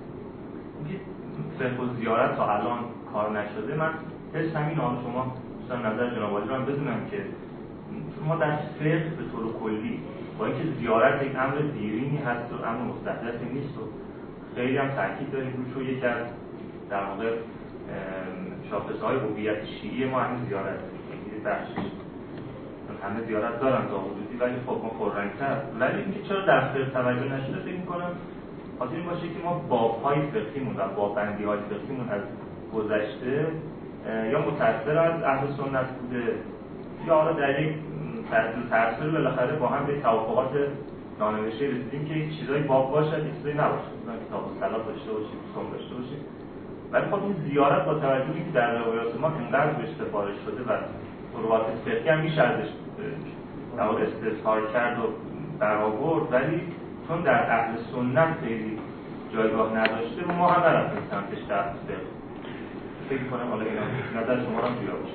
Speaker 4: فقه و زیارت تا الان کار نشده. من حس همین آن شما دوستان نظر جناب عالی رو هم بدونم که شما در فقه به طور کلی با اینکه زیارت یک امر دیرینی هست و امر مستحدثی نیست و خیلی هم تاکید داریم روش، و یکی از در واقع شاخصهای هویت شیعی ما همین زیارت است. بخشش همه زیارت دارن تا حدودی، ولی خب ما پررنگ‌تر. ولی اینکه چرا در فقه توجه نشده فکر می‌کنم خاطر این باشه که ما باب‌های فقهیمون و باب‌بندی‌های فقهیمون از گذشته یا متأثر از اهل سنت بوده یا حالا در یک تأثیر بالاخره با هم به توافقات نانوشته رسیدیم که یک چیزای باب باشه یک چیزایی نباشه، مثلا کتاب الصلات داشته باشیم، صوم داشته باشیم. ولی خب این زیارت با توجهی که در روایات ما اینقدر بهش سفارش شده و فروعات فقهی هم میشه ازش در واقع استظهار کرد و برآورد، ولی چون در اهل سنت خیلی جایگاه نداشته ما هم نرفتیم سمتش در فقه. فکر کنم حالا اینا نظر شما رو جویا باشه.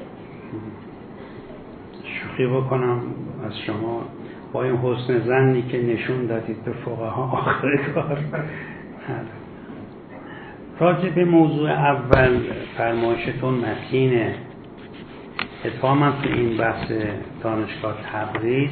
Speaker 2: شوخی بکنم از شما با این حسن ظنی که نشون دادید به فقها آخر کار. راجع به موضوع اول فرمایشتون متینه. اتفاقا تو این بحث دانشگاه تبریز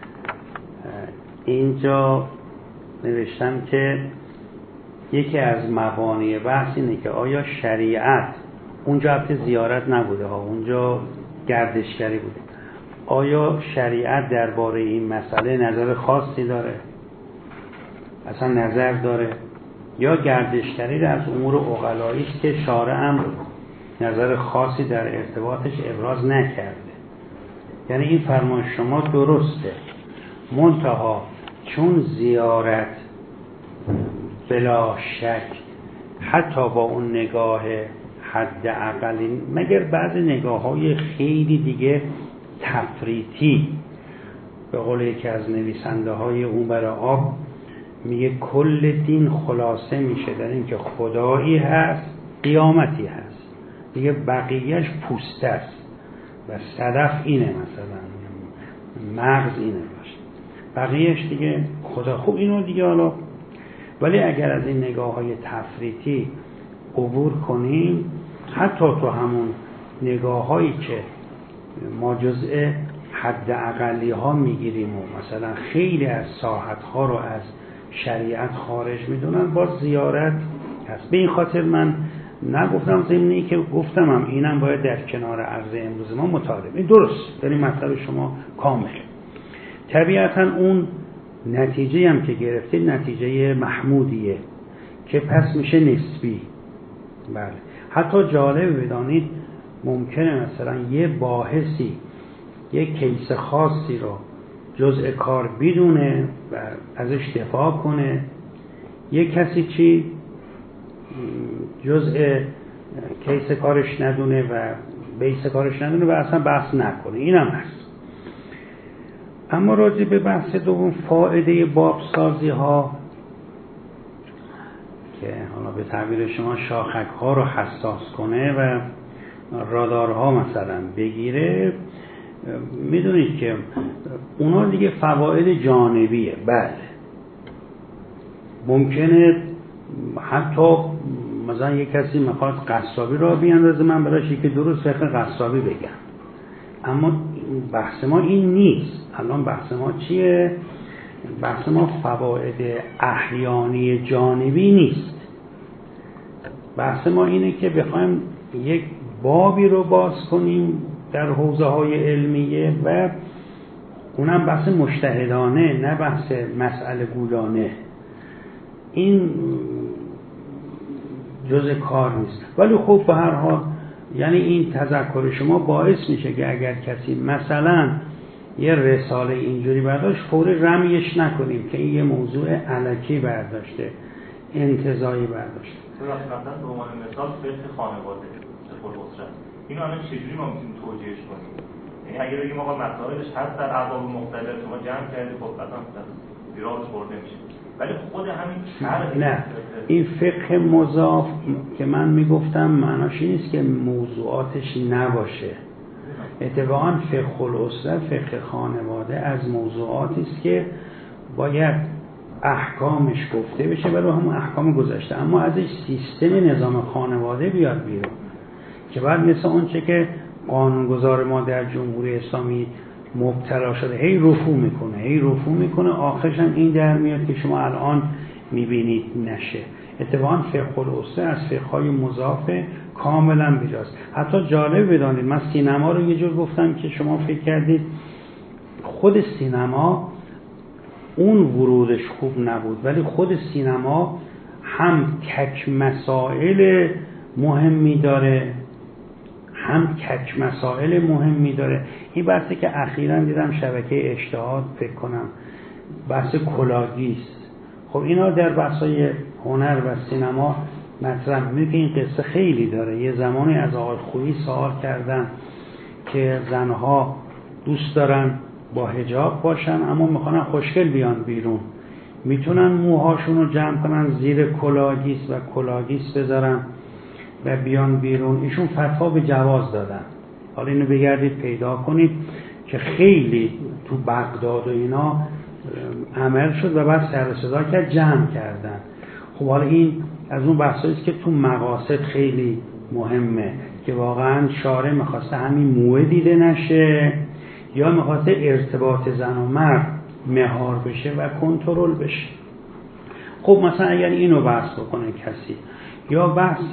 Speaker 2: اینجا نوشتم که یکی از مبانی بحث اینه که آیا شریعت اونجا البته زیارت نبوده ها، اونجا گردشگری بوده، آیا شریعت درباره این مسئله نظر خاصی داره، اصلا نظر داره، یا گردشگری از امور عقلایی است که شارع هم نظر خاصی در ارتباطش ابراز نکرده. یعنی این فرمان شما درسته، منتها چون زیارت بلا شک حتی با اون نگاه حد اقلی، مگر بعض نگاه های خیلی دیگه تفریطی، به قول یکی از نویسنده های اون برای آب میگه کل دین خلاصه میشه در این که خدایی هست، قیامتی هست، دیگه بقیهش پوسته است و صدف اینه، مثلا مغز اینه باشه، بقیهش دیگه خدا. خوب اینو دیگه حالا، ولی اگر از این نگاه های تفریطی عبور کنیم، حتی تو همون نگاه هایی که ما جزء حد اقلی ها میگیریم و مثلا خیلی از ساحت ها رو از شریعت خارج میدونن، باز زیارت هست. به این خاطر من نگفتم، ضمنی که گفتم هم اینم باید در کنار عرض امروز ما مطالب. این درست، یعنی مطلب شما کامل. طبیعتا اون نتیجه هم که گرفتید نتیجه محمودیه که پس میشه نسبی. بله، حتی جالب بدانید ممکنه مثلا یه باحثی یه کیس خاصی رو جزء کار بدونه و ازش دفاع کنه، یه کسی چی جزء کیس کارش ندونه و بیس کارش ندونه و اصلا بحث نکنه. اینم هست. اما راجع به بحث دوم، فائده بابسازی ها که حالا به تعبیر شما شاخک ها رو حساس کنه و رادارها مثلا بگیره، میدونید که اونا دیگه فواید جانبیه. بله، ممکنه حتی مثلا یک کسی میخواد قصابی را بیاندازه، من براش که درست فقه قصابی بگم، اما بحث ما این نیست. الان بحث ما چیه؟ بحث ما فواید احیانی جانبی نیست. بحث ما اینه که بخوایم یک بابی رو باز کنیم در حوزه های علمیه و اونم بحث مجتهدانه، نه بحث مسئله گویانه. این جزء کار نیست. ولی خب به هر حال یعنی این تذکر شما باعث میشه که اگر کسی مثلا یه رساله اینجوری برداشت، فوری رمیش نکنیم که این یه موضوع الکی برداشته، انتزاعی برداشته.
Speaker 4: مثلا به عنوان مثال فقه خانواده، فقه الاسره، اینو الان چجوری ما میتونیم توجیهش کنیم؟ یعنی اگه بگیم آقا مسائلش هست در ابواب مختلف، شما جمع کردید، خب مثلا زیراش خورده میشه، ولی خود همین شرح
Speaker 2: نه، این فقه مضاف که من میگفتم معناش این نیست که موضوعاتش نباشه. اتفاقا فقه الاسره، فقه خانواده از موضوعاتی است که باید احکامش گفته بشه، ولی همون احکام گذشته، اما ازش سیستم نظام خانواده بیاد بیرون که بعد مثل اون چه که قانونگذار ما در جمهوری اسلامی مبتلا شده، هی رفو میکنه هی رفو میکنه آخرش هم این در میاد که شما الان میبینید نشه. اتفاقا فقه الاسره از فقه‌های مضاف کاملا بجاست. حتی جالب بدانید، من سینما رو یه جور گفتم که شما فکر کردید خود سینما اون ورودش خوب نبود، ولی خود سینما هم تک مسائل مهمی داره، هم تک مسائل مهمی داره. این بحثی که اخیراً دیدم شبکه اشتهاد فکر کنم بحث کلاگیست، خب اینا در بحثای هنر و سینما مطرح میگه که این قصه خیلی داره. یه زمانی از آقای خویی سوال کردن که زنها دوست دارن با حجاب باشن اما میخوان خوشگل بیان بیرون، میتونن موهاشون رو جمع کنن زیر کلاگیس و کلاگیس بذارن و بیان بیرون. ایشون فتوا به جواز دادن. حالا اینو بگردید پیدا کنید که خیلی تو بغداد و اینا عمل شد و بعد سر و صدا کرد، جمع کردن. خب حالا این از اون بحثایی است که تو مقاصد خیلی مهمه که واقعا شارع میخواسته همین موه دیده نشه یا میخواسته ارتباط زن و مرد مهار بشه و کنترل بشه. خب مثلا اگر اینو بحث بکنه کسی، یا بحث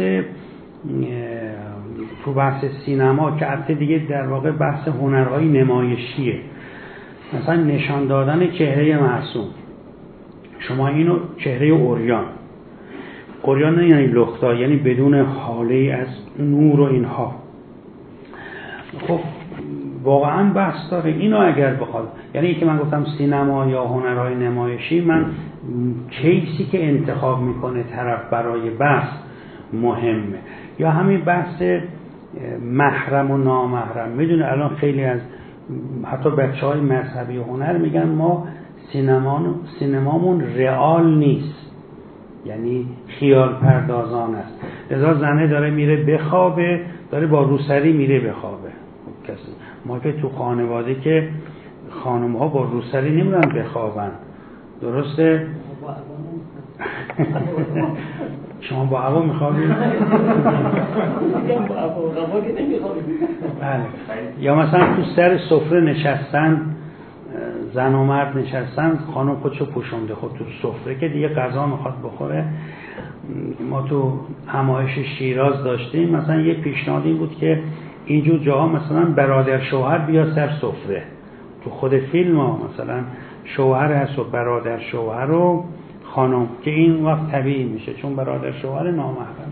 Speaker 2: تو بحث سینما که البته دیگه در واقع بحث هنرهای نمایشیه، مثلا نشان دادن چهره معصوم، شما اینو چهره عریان، قریان نه یعنی لختا، یعنی بدون حاله از نور و اینها. خب واقعا بحث داره اینو اگر بخواد، یعنی که من گفتم سینما یا هنرهای نمایشی، من کیسی که انتخاب میکنه طرف برای بحث مهمه، یا همین بحث محرم و نامحرم. میدونه الان خیلی از حتی بچه های مذهبی و هنر میگن ما سینما سینمامون رئال نیست، یعنی خیال پردازان است. لذا زنه داره میره بخوابه، داره با روسری میره بخوابه. کسی ما که تو خانواده که خانم ها با روسری نمیرن بخوابن، درسته؟ شما با هوا میخوابید؟ بله. یا مثلا تو سر سفره نشستن، زن و مرد نشستن، خانم خودشو پوشونده خود تو سفره که دیگه غذا میخواد بخوره. ما تو همایش شیراز داشتیم، مثلا یه پیشنهاد این بود که اینجور جاها مثلا برادر شوهر بیا سر سفره. تو خود فیلم ها مثلا شوهر هست و برادر شوهر و خانم، که این وقت طبیعی میشه چون برادر شوهر نامحرم.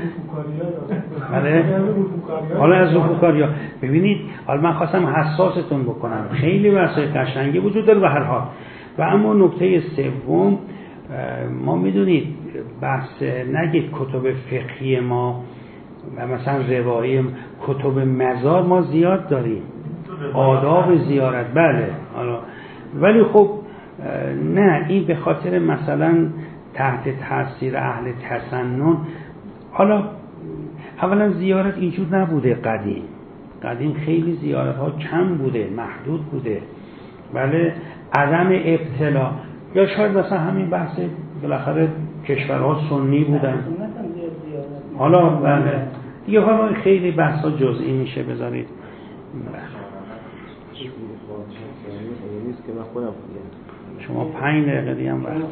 Speaker 2: بله. حالا از رفوکاریا ببینید، حالا من خواستم حساستون بکنم، خیلی بحث قشنگی وجود داره به هر حال. و اما نکته سوم، ما میدونید بحث نگید کتب فقهی ما و مثلا روایی، کتب مزار ما زیاد داریم، آداب زیارت، بله. حالا ولی خب نه، این به خاطر مثلا تحت تاثیر اهل تسنن. حالا اولا زیارت اینجور نبوده قدیم، قدیم خیلی زیارت ها کم بوده، محدود بوده، بله. عدم ابتلا، یا شاید مثلا همین بحث بالاخره کشورها سنی بودن. حالا بله دیگه، حالا خیلی بحثا جزئی میشه، بذارید شما پنج دقیقه دیگه هم وقت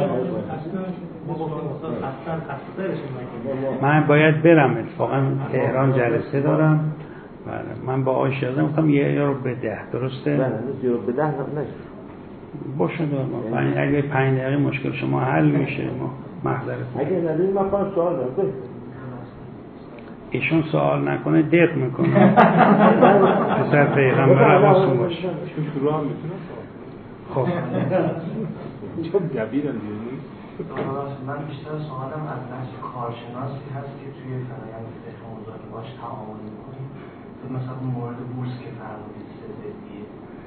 Speaker 2: من باید برم، اتفاقا تهران جلسه دارم. بله من با آقای شیرازی گفتم یه رو به ده، درسته؟
Speaker 1: بله یه رو به ده نشه
Speaker 2: باشه دارم. پنج اگه پنج دقیقه مشکل شما حل میشه، ما محضرتون.
Speaker 1: اگه ندارید من خواهم سوال دارم.
Speaker 2: ایشون سوال نکنه دق میکنه. پسر پیغمبر عباسون باشه.
Speaker 5: شروع هم میتونه
Speaker 2: خب
Speaker 5: چون دبیرم دیدی؟
Speaker 3: من بیشتر سوالم از بحث کارشناسی هست که توی فرآیند فقه موضوعی باش تعامل می‌کنیم. مثلا مورد بورس که فرمودید سه زدیه.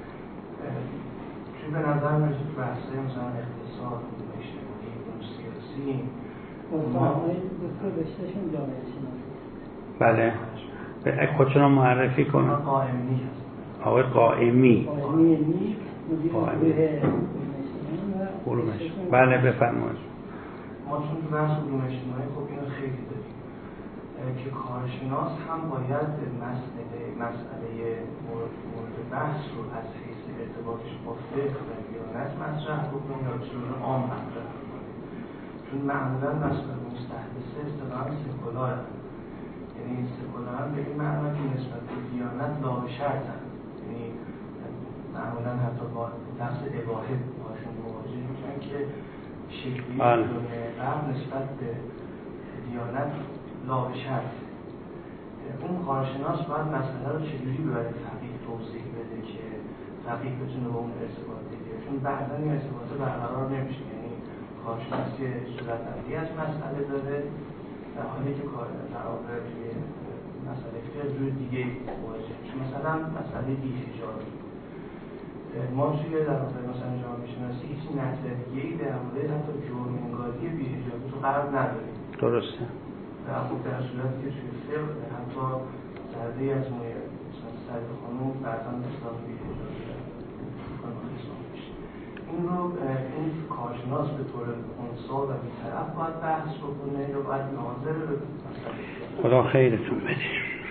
Speaker 3: چون به نظر میاد تو بحث‌های مثلا اقتصاد، اجتماعی، علوم سیاسی،
Speaker 6: مصاحبه‌های دکتر رشته‌شون جامعه شناسی.
Speaker 2: بله. به خودشون معرفی کنم.
Speaker 3: قائمی هست.
Speaker 2: آقای قائمی.
Speaker 6: قائمی نیک
Speaker 2: قائمی. علومش. بله بفرمایید.
Speaker 3: ما چون تو بحث علوم اجتماعی خب اینو خیلی داریم که کارشناس هم باید مسئله مسئله مورد مورد بحث رو از حیث ارتباطش با فقه و دیانت مطرح بکنه یا چون عام مطرح بکنه. چون معمولا مسئله مستحدثه اصطلاحاً سکولار، یعنی سکولار به این معنی که نسبت به دیانت لا شرطن، یعنی معمولا حتی با لفظ اباحه باشون مواجه میشن که شکلی دنیای قبل نسبت به دیانت لا شرط. اون کارشناس باید مسئله رو چجوری ببره فقیه توضیح بده که فقیه بتونه با اون ارتباط بگیره، چون بعضا این ارتباطه برقرار نمیشه. یعنی کارشناسی صورت عملی از مسئله داره، در حالی که کار در واقع توی مسئله فقه روی دیگه مواجه میشه. مثلا مسئله بی‌حجابی، ما توی در واقع مثلا جامعه شناسی هیچ نظریه‌ای در مورد حتی جرم انگاری بی‌حجابی تو غرب نداریم.
Speaker 2: درسته.
Speaker 3: در خود در صورتی که توی فقه حتی ضربه از موی مثلا سر خانوم بعضا اصلاح بی‌حجابی خانوم حساب میشه. این رو این کارشناس به طور خنثی و بی‌طرف باید بحث بکنه یا باید ناظر به مسئله.
Speaker 2: خدا خیرتون بده.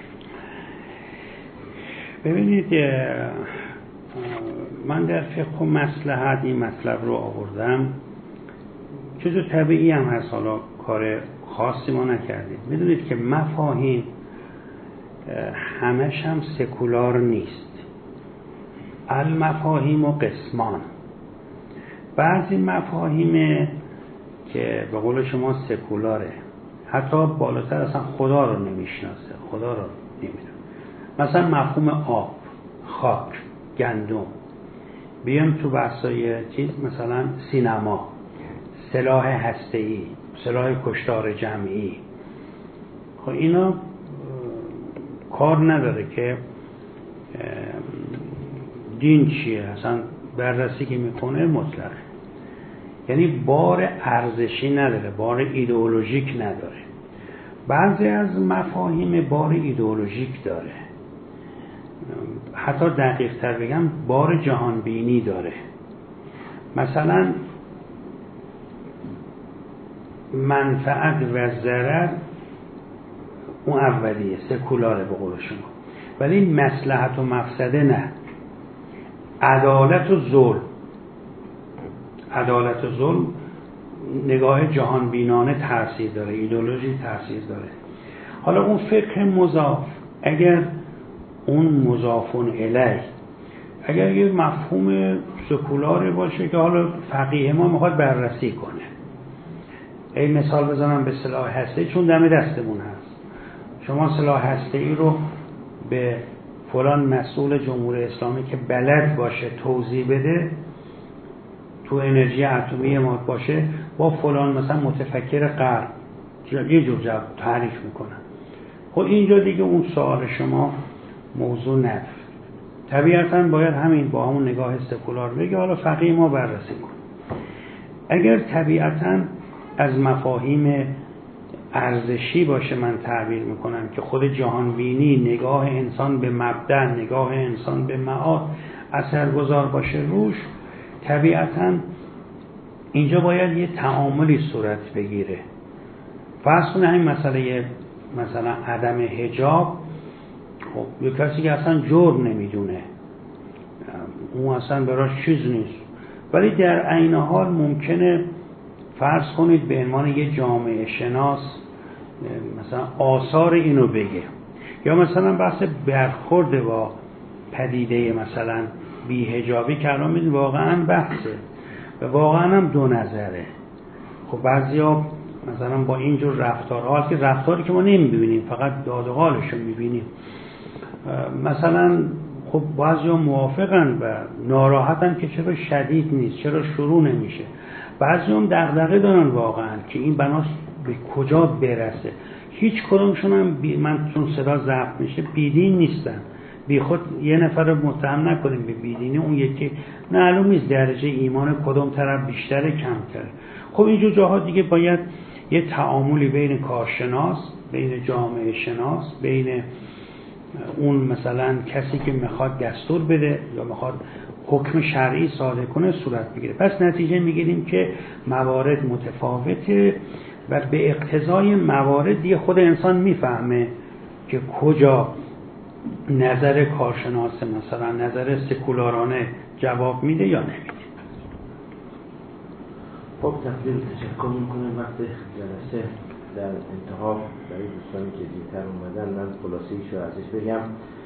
Speaker 2: ببینید من در فقه و مصلحت این مطلب رو آوردم، چیز طبیعی هم هست، حالا کار خاصی ما نکردیم. میدونید که مفاهیم همش هم سکولار نیست. المفاهیم و قسمان، بعضی مفاهیم که به قول شما سکولاره، حتی بالاتر اصلا خدا رو نمیشناسه، خدا رو نمیدونه. مثلا مفهوم آب، خاک، گندم، بیام تو بحثای چیز مثلا سینما، سلاح هسته‌ای، سلاح کشتار جمعی، خب اینا کار نداره که دین چیه، اصلا بررسی که میکنه مطلقه، یعنی بار ارزشی نداره، بار ایدئولوژیک نداره. بعضی از مفاهیم بار ایدئولوژیک داره، حتی دقیق تر بگم بار جهان بینی داره. مثلا منفعت و ضرر اون اولیه، سکولاره به قول شما، ولی مصلحت و مفسده نه. عدالت و ظلم، عدالت و ظلم نگاه جهان بینانه تاثیر داره، ایدئولوژی تاثیر داره. حالا اون فکر مضاف، اگر اون مضافون الیه اگر یه مفهوم سکولار باشه که حالا فقیه ما میخواد بررسی کنه، این مثال بزنم به سلاح هسته‌ای، چون دم دستمون هست، شما سلاح هسته‌ای رو به فلان مسئول جمهوری اسلامی که بلد باشه توضیح بده، تو انرژی اتمی ما باشه، با فلان مثلا متفکر غرب یه جور جواب تعریف میکنن. خب اینجا دیگه اون سوال شما موضوع نداره، طبیعتاً باید همین با همون نگاه سکولار بگه حالا فقیه ما بررسی کن. اگر طبیعتاً از مفاهیم ارزشی باشه، من تعبیر میکنم که خود جهان بینی، نگاه انسان به مبدأ، نگاه انسان به معاد اثرگذار باشه روش، طبیعتاً اینجا باید یه تعاملی صورت بگیره. فرض کنه همین مسئله مثلا عدم حجاب، خب یه کسی که اصلا جرم نمیدونه، اون اصلا براش چیز نیست، ولی در عین حال ممکنه فرض کنید به عنوان یه جامعه شناس مثلا آثار اینو بگه، یا مثلا بحث برخورد با پدیده مثلا بی‌حجابی که الان میدونید واقعا بحثه و واقعا هم دو نظره. خب بعضیا مثلا با اینجور رفتارها، که رفتاری که ما نمیبینیم فقط داد و قالشو میبینیم، مثلا خب بعضیا موافقن و ناراحتن که چرا شدید نیست، چرا شروع نمیشه. بعضی هم دغدغه دارن واقعا که این بناس به کجا برسه. هیچ کدومشون هم بی... من چون صدا ضبط میشه بیدین نیستن، بی خود یه نفر رو متهم نکنیم به بیدینی، اون یکی معلوم نیست درجه ایمان کدوم طرف بیشتره کمتره. خب اینجور جاها دیگه باید یه تعاملی بین کارشناس، بین جامعه شناس، بین اون مثلا کسی که میخواد دستور بده یا میخواد حکم شرعی صادر کنه صورت بگیره. پس نتیجه میگیریم که موارد متفاوته و به اقتضای موارد دیگه خود انسان میفهمه که کجا نظر کارشناس مثلا نظر سکولارانه جواب میده یا نمیده.
Speaker 1: خب تقدیر تشکر میکنم. وقت جلسه در انتها برای دوستانی که دیرتر اومدن من خلاصه‌ایش رو ازش بگم.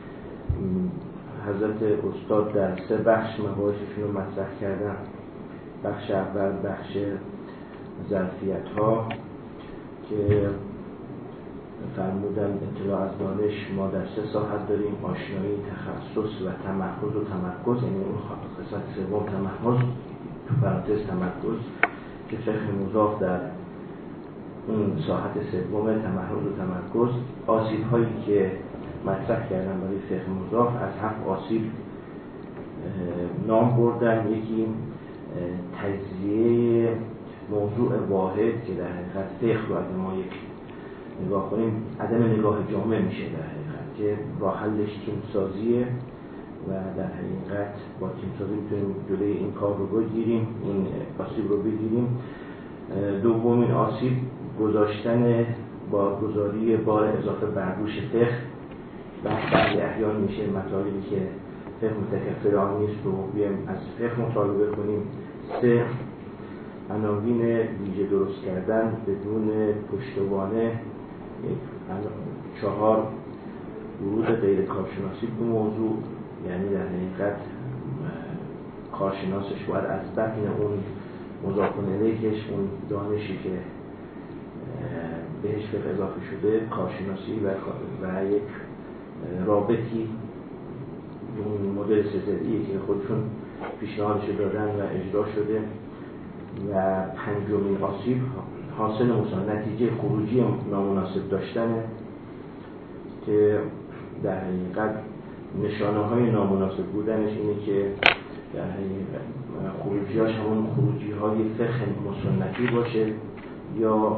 Speaker 1: حضرت استاد در سه بخش مباحثشون رو مطرح کردن. بخش اول بخش ظرفیت ها که فرمودن اطلاع از دانش ما در سه ساحت داریم: آشنایی، تخصص و تمرکز و تمرکز، یعنی اون قسمت سوم تمرکز تو پرانتز تمرکز که فقه مضاف در اون ساحت سوم تمرکز و تمرکز. آسیب هایی که مطرح کردن برای فقه مضاف از هفت آسیب نام بردن. یکی تجزیه موضوع واحد که در حقیقت فقه رو اگه ما یک نگاه کنیم عدم نگاه جامع میشه در حقیقت، که راه حلش تیمسازیه و در حقیقت با تیمسازی میتونیم جلوی این کار رو بگیریم، این آسیب رو بگیریم. دومین آسیب گذاشتن با گذاری بار اضافه بر دوش فقه و بعضی احیان میشه مطالبی که فقه متکفل آن نیست رو بیایم از فقه مطالبه کنیم. سه، عناوین ویژه درست کردن بدون پشتوانه. چهار، ورود غیر کارشناسی به موضوع، یعنی در حقیقت کارشناسش باید از بطن اون مضاف الیهش اون دانشی که بهش فقه اضافه شده کارشناسی و و یک رابطی اون مدل سه‌ضلعی که خودشون پیشنهادش دادن و اجرا شده و پنجمین آسیب حاصل مثلا نتیجه خروجی نامناسب داشتنه که در حقیقت نشانه های نامناسب بودنش اینه که در حقیقت خروجی هاش همون خروجی های فقه مسنتی باشه یا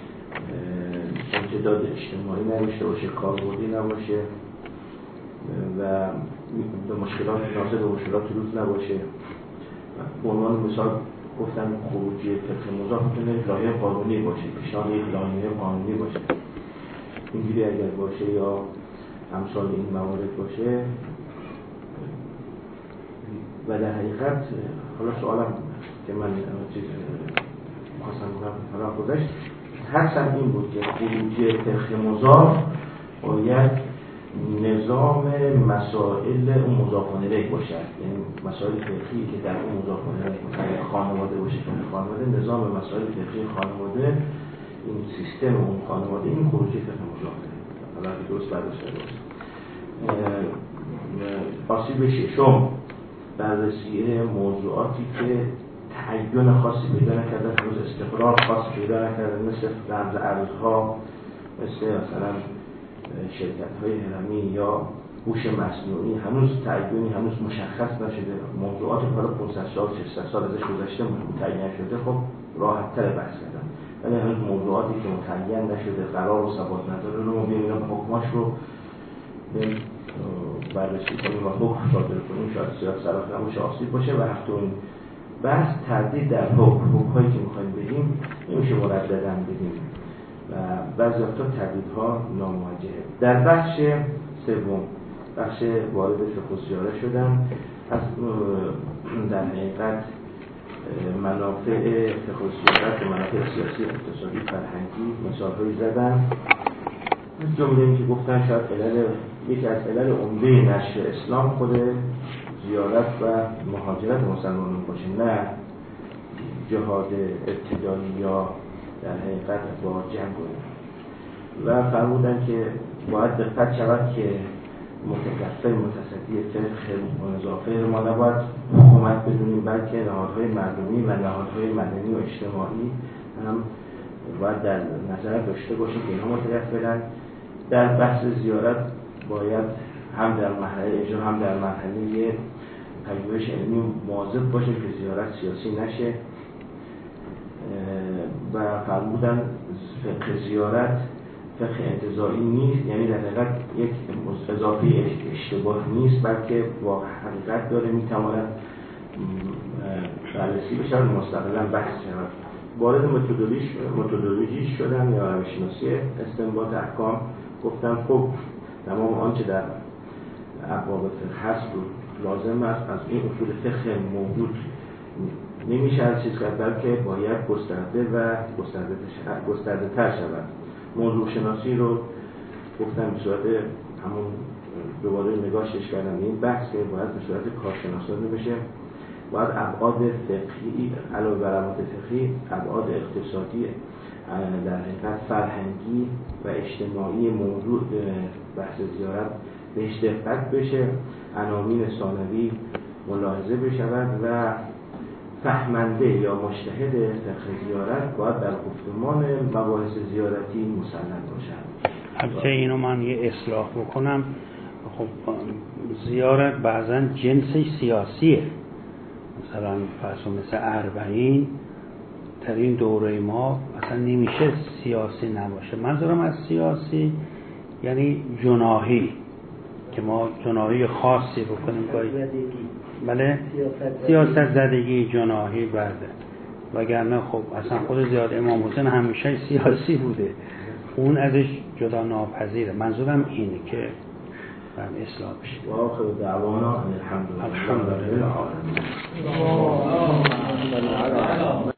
Speaker 1: امتداد اجتماعی نداشته باشه، کاربردی نباشه و به مشکلات ناظر به مشکلات روز نباشه. به عنوان مثال گفتن خروجی فقه مضاف میتونه لایحه قانونی باشه، پیشنهاد یک لایحه قانونی باشه، اینجوری اگر باشه یا امثال این موارد باشه. و در حقیقت حالا سوالم که من چیز خواستم بگم حالا گذشت، حدسم این بود که خروجی فقه مضاف باید نظام مسائل اون مضاف الیه باشد، یعنی مسائل فقهی که در اون مضاف الیه خانواده باشه، که خانواده نظام مسائل فقهی خانواده این سیستم اون خانواده این خروجی فقه مضافه. حالا درست برداشته باشه. آسیب ششم بررسی موضوعاتی که تعین خاصی پیدا نکردن، هنوز استقرار خاصی پیدا نکردن، مثل رمز ارزها، مثل مثلا شرکت های هرمی یا هوش مصنوعی، هنوز تعیینی هنوز مشخص نشده. موضوعات که حالا پانصد سال شصت سال ازش گذشته متعین شده، خب راحت تر بحث کردن، ولی هنوز موضوعاتی که متعین نشده، قرار و ثبات نداره رو ببینیم حکماش رو بررسی کنیم و حکم صادر کنیم، شاید زیاد صلاح نباشه، آسیب باشه. و هفتمین بحث تردید در حکم، حکم‌هایی که می‌خوایم بگیم نمیشه مردداً بگیم و بعضی وقتا تردیدها ناموجهه. در بخش سوم، بخش وارد فقه الزیاره شدن، از در حقیقت منافع فقه الزیاره و منافع سیاسی، اقتصادی، فرهنگی مثال‌هایی زدن. جمله این که گفتن شاید علل یکی از علل عمده نشر اسلام خود زیارت و مهاجرت مسلمانان باشه، نه جهاد ابتدایی یا در حقیقت با جنگ و فرمودن که باید دقت شود که متکفل متصدی فقه مضافه ما نباید حکومت بدونیم، بلکه نهادهای مردمی و نهادهای مدنی و اجتماعی هم باید در نظر داشته باشه که اینها متکفلن. در بحث زیارت باید هم در مرحله اجرا هم در مرحله پژوهش علمی مواظب باشه که زیارت سیاسی نشه و فرمودن فقه زیارت فقه انتزاعی نیست، یعنی در حقیقت یک اضافه اشتباه نیست، بلکه با حقیقت داره میتواند بررسی بشه و مستقلا بحث شود. وارد متدولوژی شدن یا روش‌شناسی استنباط احکام، گفتم خب تمام آنچه در ابواب فقه هست رو لازم است از این اصول فقه موجود نمیشه از چیز کرد، بلکه باید گسترده و گسترده گسترده تر شود. موضوع شناسی رو گفتم به صورت همون دوباره نگاهش کردم این بحث که باید به صورت کارشناسانه بشه، باید ابعاد فقهی علاوه بر ابعاد فقهی ابعاد اقتصادی در حقیقت فرهنگی و اجتماعی موضوع بحث زیارت بهش دقت بشه، عناوین ثانوی ملاحظه بشود و فهمنده یا مجتهد فقه زیارت باید در گفتمان مباحث زیارتی مسلط باشد.
Speaker 2: البته اینو من یه اصلاح بکنم، خب زیارت بعضا جنسش سیاسیه، مثلا فرض مثل اربعین در این دوره ما اصلا نمیشه سیاسی نباشه. منظورم از سیاسی یعنی جناحی، که ما جناحی خاصی بکنیم گاهی. بله سیاست زدگی جناحی برده، وگرنه خب اصلا خود زیاد امام حسین همیشه سیاسی بوده، اون ازش جدا ناپذیره. منظورم اینه که هم اصلاح بشه.
Speaker 1: و آخر دعوانا الحمدلله.
Speaker 2: الحمدلله.